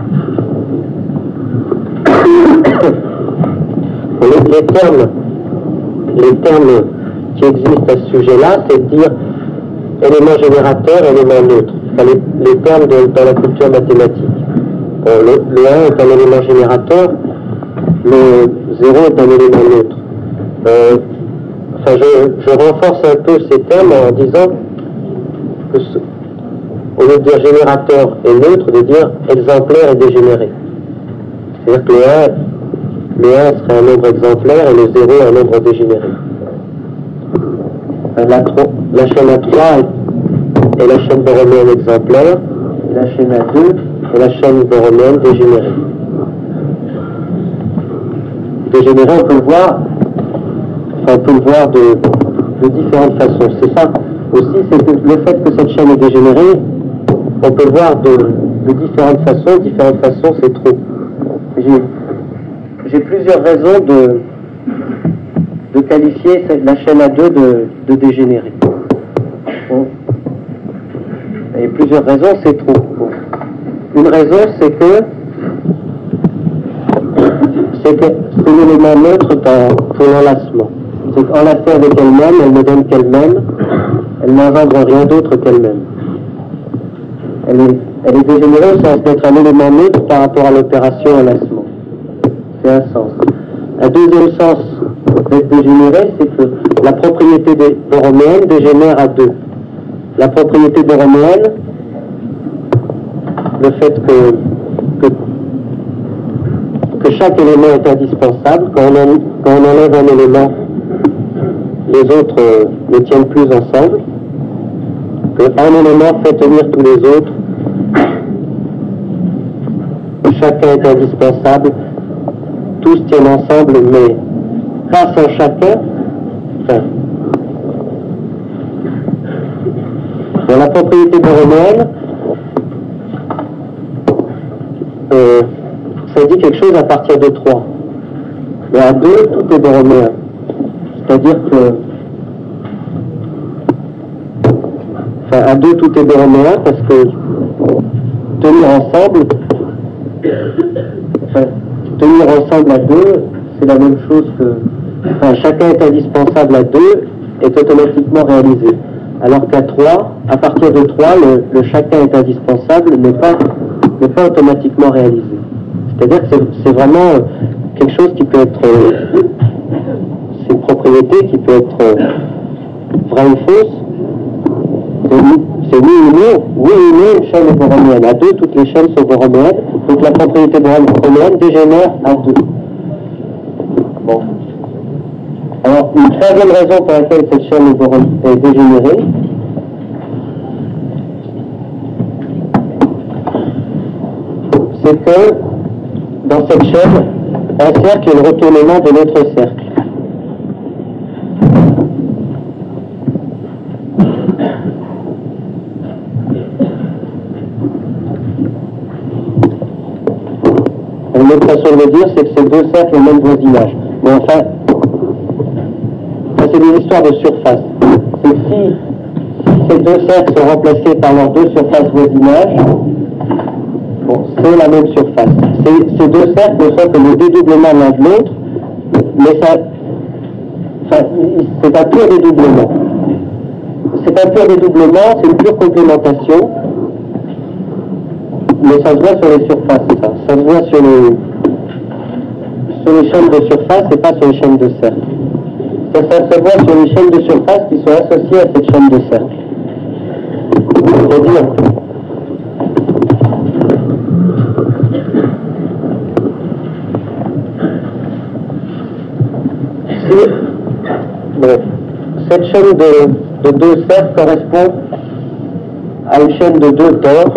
Les, les termes, les termes qui existent à ce sujet-là, c'est de dire élément générateur, élément neutre. Enfin, les, les termes de, dans la culture mathématique. Bon, le, le un est un élément générateur, le zéro est un élément neutre. Euh, enfin, je, je renforce un peu ces termes en disant que ce, au lieu de dire générateur et neutre, de dire exemplaire et dégénéré. C'est-à-dire que le un, le un serait un nombre exemplaire et le zéro un nombre dégénéré. La, la chaîne à trois est, est la chaîne borroméenne exemplaire, et la chaîne à deux est la chaîne borroméenne dégénérée. Dégénéré, on peut le voir, enfin, on peut le voir de, de différentes façons. C'est ça aussi, c'est que le fait que cette chaîne est dégénérée, on peut le voir de, de différentes façons. Différentes façons, c'est trop. J'ai, j'ai plusieurs raisons de, de qualifier la chaîne à deux de, de dégénérée. Bon. Et plusieurs raisons, c'est trop. Bon. Une raison, c'est que c'est que c'est l'élément neutre dans, pour l'enlacement. C'est qu'enlacée avec elle-même, elle ne donne qu'elle-même, elle n'engendre rien d'autre qu'elle-même. Elle est, elle est dégénérée au sens d'être un élément neutre par rapport à l'opération enlacement. C'est un sens. Un deuxième sens d'être dégénéré, c'est que la propriété borroméenne dégénère à deux. La propriété borroméenne, le fait que, que, que chaque élément est indispensable. Quand on, en, quand on enlève un élément, les autres euh, ne tiennent plus ensemble. Qu'un élément fait tenir tous les autres. Chacun est indispensable. Tous tiennent ensemble, mais grâce à chacun, enfin, dans la propriété borroméenne, euh, ça dit quelque chose à partir de trois. Mais à deux, tout est borroméen. C'est-à-dire que, enfin, à deux, tout est borroméen parce que tenir ensemble, enfin, tenir ensemble à deux, c'est la même chose que, enfin, chacun est indispensable à deux, est automatiquement réalisé. Alors qu'à trois, à partir de trois, le, le chacun est indispensable n'est pas, n'est pas automatiquement réalisé. C'est-à-dire que c'est, c'est vraiment quelque chose qui peut être, euh, c'est une propriété qui peut être euh, vraie ou fausse. C'est, c'est oui ou non, oui ou non, une chaîne est borroméenne. À deux, toutes les chaînes sont borroméennes, donc la propriété borroméenne dégénère à deux. Bon. Alors, une troisième raison pour laquelle cette chaîne est, est dégénérée, c'est que dans cette chaîne, un cercle est le retournement de l'autre cercle. Une autre façon de le dire, c'est que ces deux cercles ont le même voisinage. Mais enfin, ça c'est une histoire de surface. C'est que si, si ces deux cercles sont remplacés par leurs deux surfaces voisinage, bon, c'est la même surface. Ces, ces deux cercles ne sont que le dédoublement l'un de l'autre, mais ça, enfin, c'est un pur dédoublement. C'est un pur dédoublement, c'est une pure complémentation, mais ça se voit sur les surfaces, ça. Ça se voit sur les, sur les chaînes de surface et pas sur les chaînes de cercle. Ça, ça se voit sur les chaînes de surface qui sont associées à cette chaîne de cercle. C'est-à-dire, si, bon, cette chaîne de, de deux cercles correspond à une chaîne de deux tores.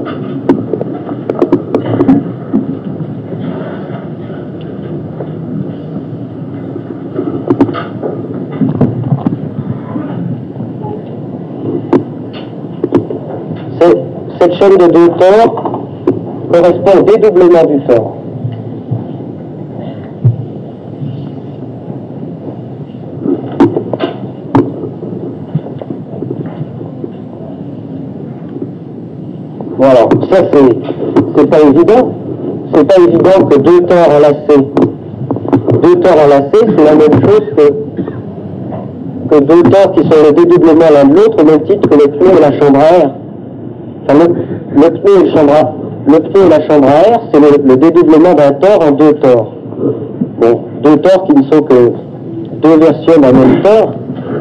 Cette chaîne de deux tores correspond au dédoublement du tore. Voilà, ça c'est, c'est pas évident. C'est pas évident que deux tores enlacés, deux tores enlacés, c'est la même chose que, que deux tores qui sont le dédoublement l'un de l'autre, au même titre que le pneu et la chambre à air. Enfin, le, le, pneu et le, chambre à, le pneu et la chambre à air, c'est le, le dédoublement d'un tore en deux tores. Bon, deux tores qui ne sont que deux versions d'un même tore.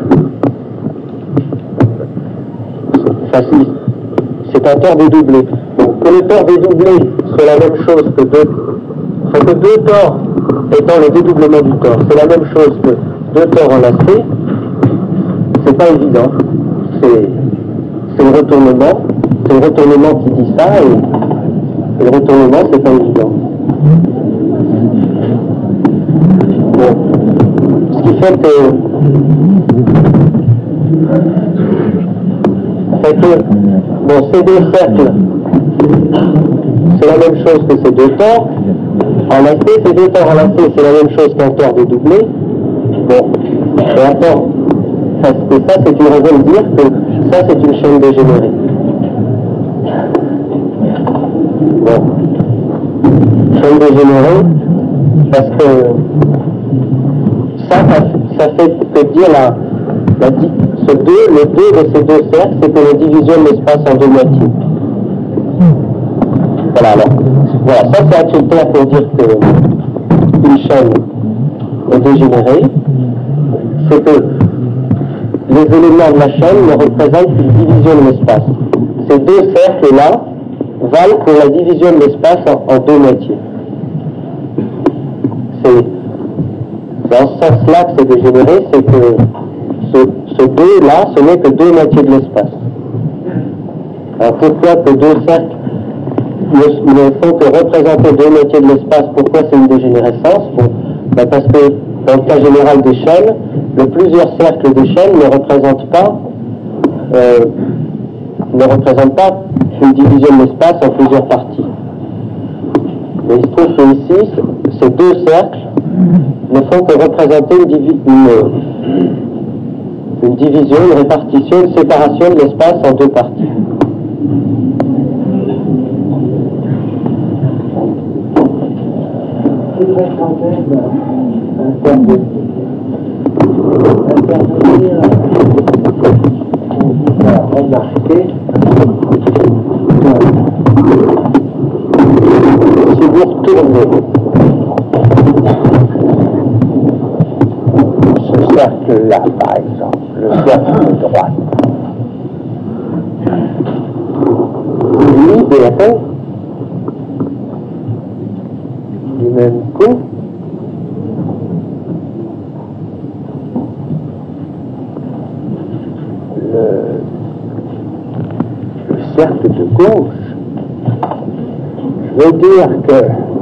Enfin, si, c'est un tore dédoublé. Donc, que le tore dédoublé soit la même chose que deux, enfin, que deux tores étant le dédoublement du tore, c'est la même chose que deux tores enlacés, c'est pas évident. C'est, c'est le retournement. C'est le retournement qui dit ça, et, et le retournement, c'est pas évident. Bon. Ce qui fait que, fait que, bon, ces deux cercles, c'est la même chose que ces deux tores enlacés. Ces deux tores enlacés, c'est la même chose qu'un tore dédoublé. Bon, et attends, parce que ça, c'est une raison de dire que ça, c'est une chaîne dégénérée. Bon, chaîne dégénérée, parce que ça, ça, ça fait que dire la, la, ce deux, le deux de ces deux cercles, c'est que la division de l'espace en deux moitiés. Voilà, alors, voilà, ça c'est un critère pour dire que une chaîne est dégénérée, c'est que les éléments de la chaîne ne représentent qu'une division de l'espace. Ces deux cercles-là valent pour la division de l'espace en, en deux moitiés. c'est dans ce sens-là que c'est dégénéré, c'est que ce, ce deux-là, ce n'est que deux moitiés de l'espace. Alors pourquoi que deux cercles ne, ne font que représenter deux moitiés de l'espace? Pourquoi c'est une dégénérescence? Bon, ben parce que dans le cas général des chaînes, le plusieurs cercles des chaînes ne représentent pas euh, ne représentent pas une division de l'espace en plusieurs parties. Mais il se trouve que ici, ces deux cercles ne font que représenter une, divi une, une division, une répartition, une séparation de l'espace en deux parties. Je voudrais quand même intervenir, on a remarqué, si vous retournez ce cercle-là, par exemple, le cercle de droite, lui verrait du même coup le, le cercle de gauche. Je veux dire que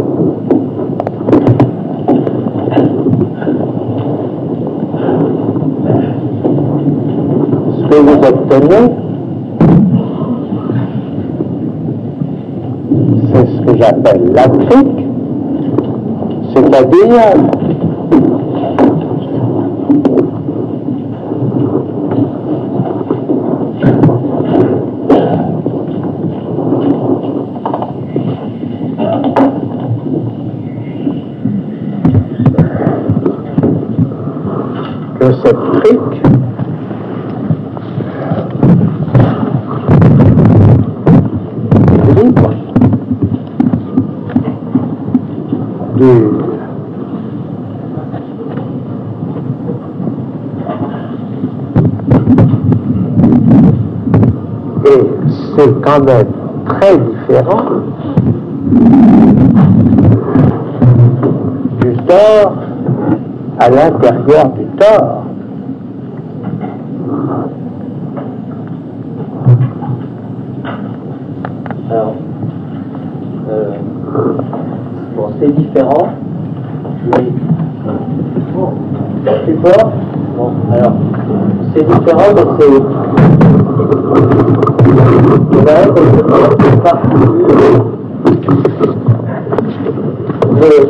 ce que vous obtenez, c'est ce que j'appelle la trique, c'est-à-dire que cette trique est libre de et c'est quand même très différent du tort à l'intérieur du tort. Alors, euh, bon, c'est différent, mais bon, c'est fort. Bon, alors, c'est différent, mais c'est il va être quelque part de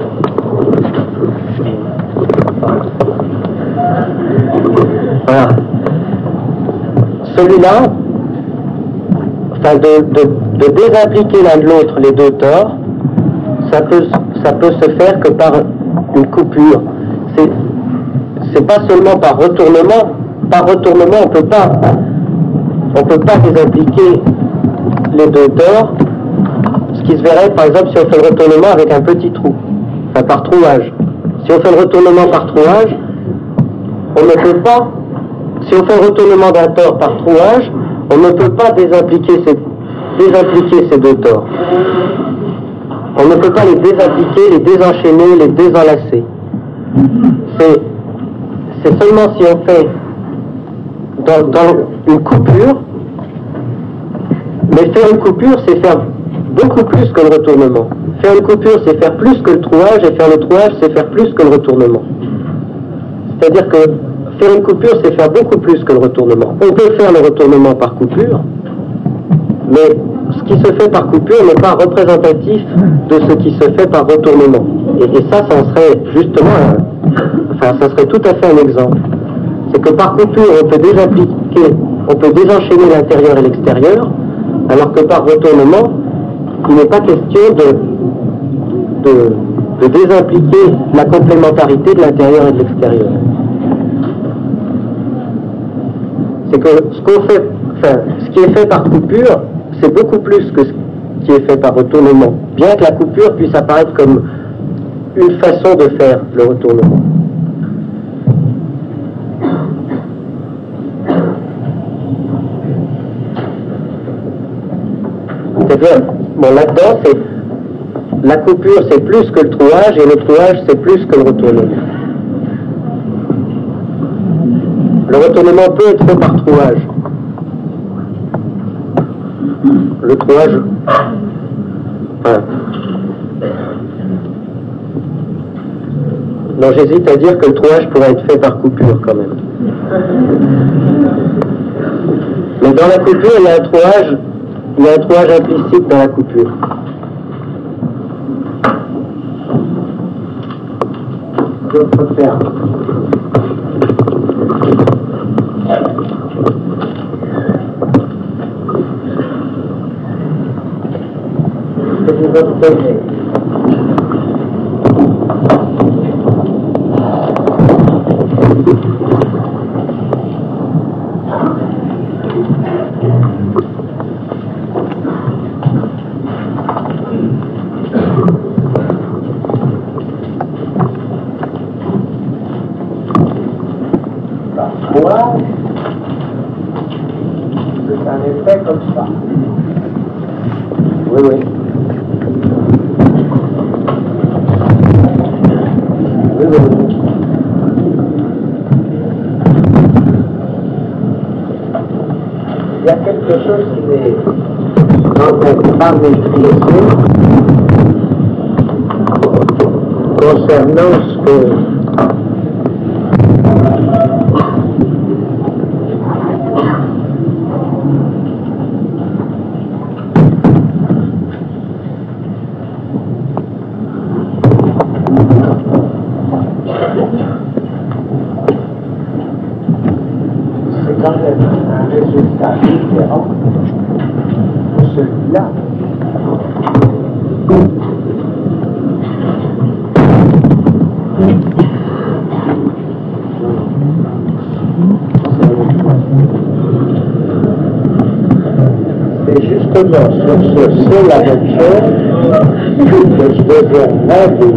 voilà. Celui-là, enfin de, de, de désimpliquer l'un de l'autre les deux torts, ça peut, ça peut se faire que par une coupure. C'est, c'est pas seulement par retournement. Par retournement, on peut pas, on peut pas désimpliquer les deux torts. Ce qui se verrait, par exemple, si on fait le retournement avec un petit trou, enfin par trouage. Si on fait le retournement par trouage, on ne peut pas. Si on fait le retournement d'un tort par trouage, on ne peut pas désimpliquer ces, désimpliquer ces deux torts. On ne peut pas les désimpliquer, les désenchaîner, les désenlacer. C'est, c'est seulement si on fait dans, dans une coupure, mais faire une coupure, c'est faire beaucoup plus que le retournement. Faire une coupure, c'est faire plus que le trouage, et faire le trouage, c'est faire plus que le retournement. C'est-à-dire que faire une coupure, c'est faire beaucoup plus que le retournement. On peut faire le retournement par coupure, mais ce qui se fait par coupure n'est pas représentatif de ce qui se fait par retournement. Et, et ça, ça en serait justement, un, enfin, ça serait tout à fait un exemple. C'est que par coupure, on peut désimpliquer, on peut désenchaîner l'intérieur et l'extérieur, alors que par retournement, il n'est pas question de, de, de désimpliquer la complémentarité de l'intérieur et de l'extérieur. C'est que ce qu'on fait, enfin, ce qui est fait par coupure, c'est beaucoup plus que ce qui est fait par retournement, bien que la coupure puisse apparaître comme une façon de faire le retournement. C'est-à-dire, bon, là-dedans, c'est la coupure c'est plus que le trouage et le trouage c'est plus que le retournement. Le retournement peut être fait par trouage. Le trouage, enfin, non, j'hésite à dire que le trouage pourrait être fait par coupure quand même. Mais dans la coupure, il y a un trouage, il y a un trouage implicite dans la coupure. D'autres termes. Que vous obtenez. C'est un effet comme ça. Oui, oui. Oui, oui. Il y a quelque chose qui n'est pas maîtrisé concernant ce que quand même un résultat différent de celui-là. C'est justement sur ce c'est la même chose que je deviens ravi.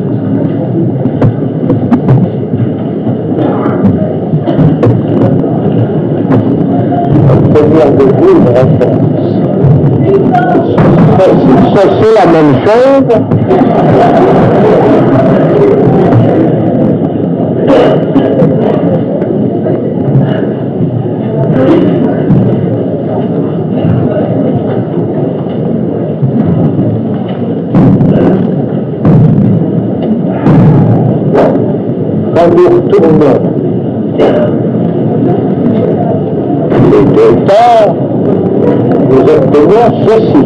Obtenir de vous une réponse. Ça, c'est la même chose. Quand nous retournons les deux temps, nous obtenons ceci.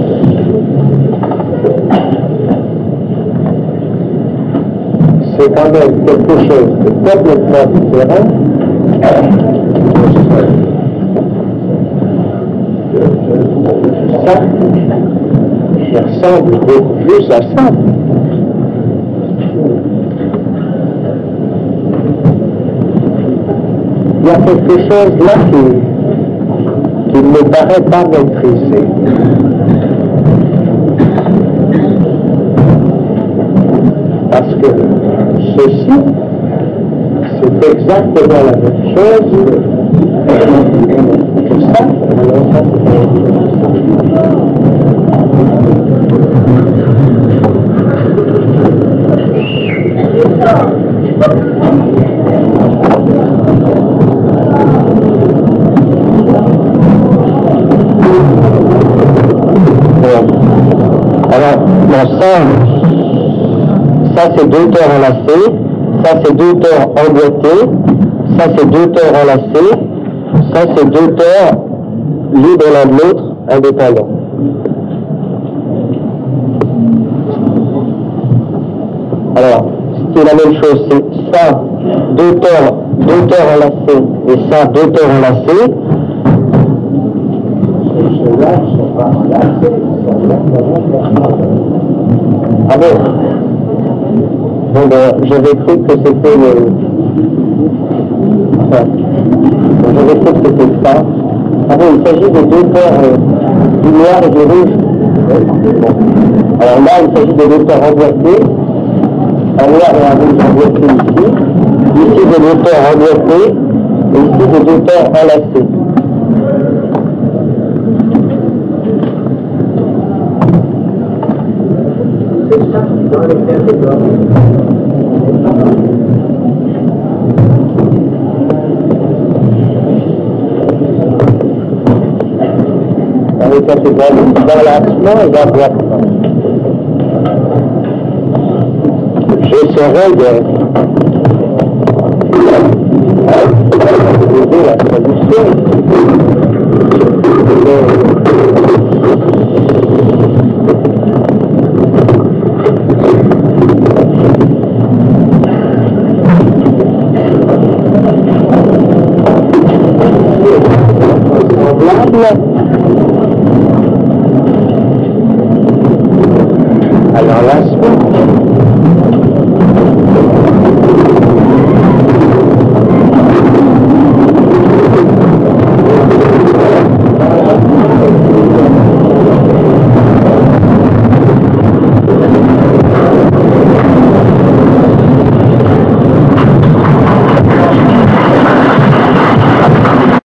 C'est quand même quelque chose de complètement différent de ça qui ressemble beaucoup plus à ça. Il y a quelque chose là qui qui ne me paraît pas maîtrisé. Parce que ceci, c'est exactement la même chose que ça. Alors, bon, ça, ça c'est deux terres enlacés, ça c'est deux terres emboîtées, ça c'est deux terres enlacées, ça c'est deux terres libres l'un de l'autre, indépendants. Alors, c'est la même chose, c'est ça, deux terres, deux terres enlacées, et ça, deux terres enlacées. Ceux-là ne sont pas enlacés, ils sont là. Ah bon? Bon ben, j'avais cru que c'était le... Enfin, j'avais cru que c'était ça. Ah bon, il s'agit de deux paires euh, du noir et du rouge. Bon. Alors là, il s'agit de deux paires emboîtées. Un noir et un rouge emboîtés ici. Ici, de deux paires emboîtées. Et ici, de deux paires enlacées. C'est ça Dans les catégories d'enlacement et d'emboîtement. J'essaierai de trouver la solution. À l'enlacement.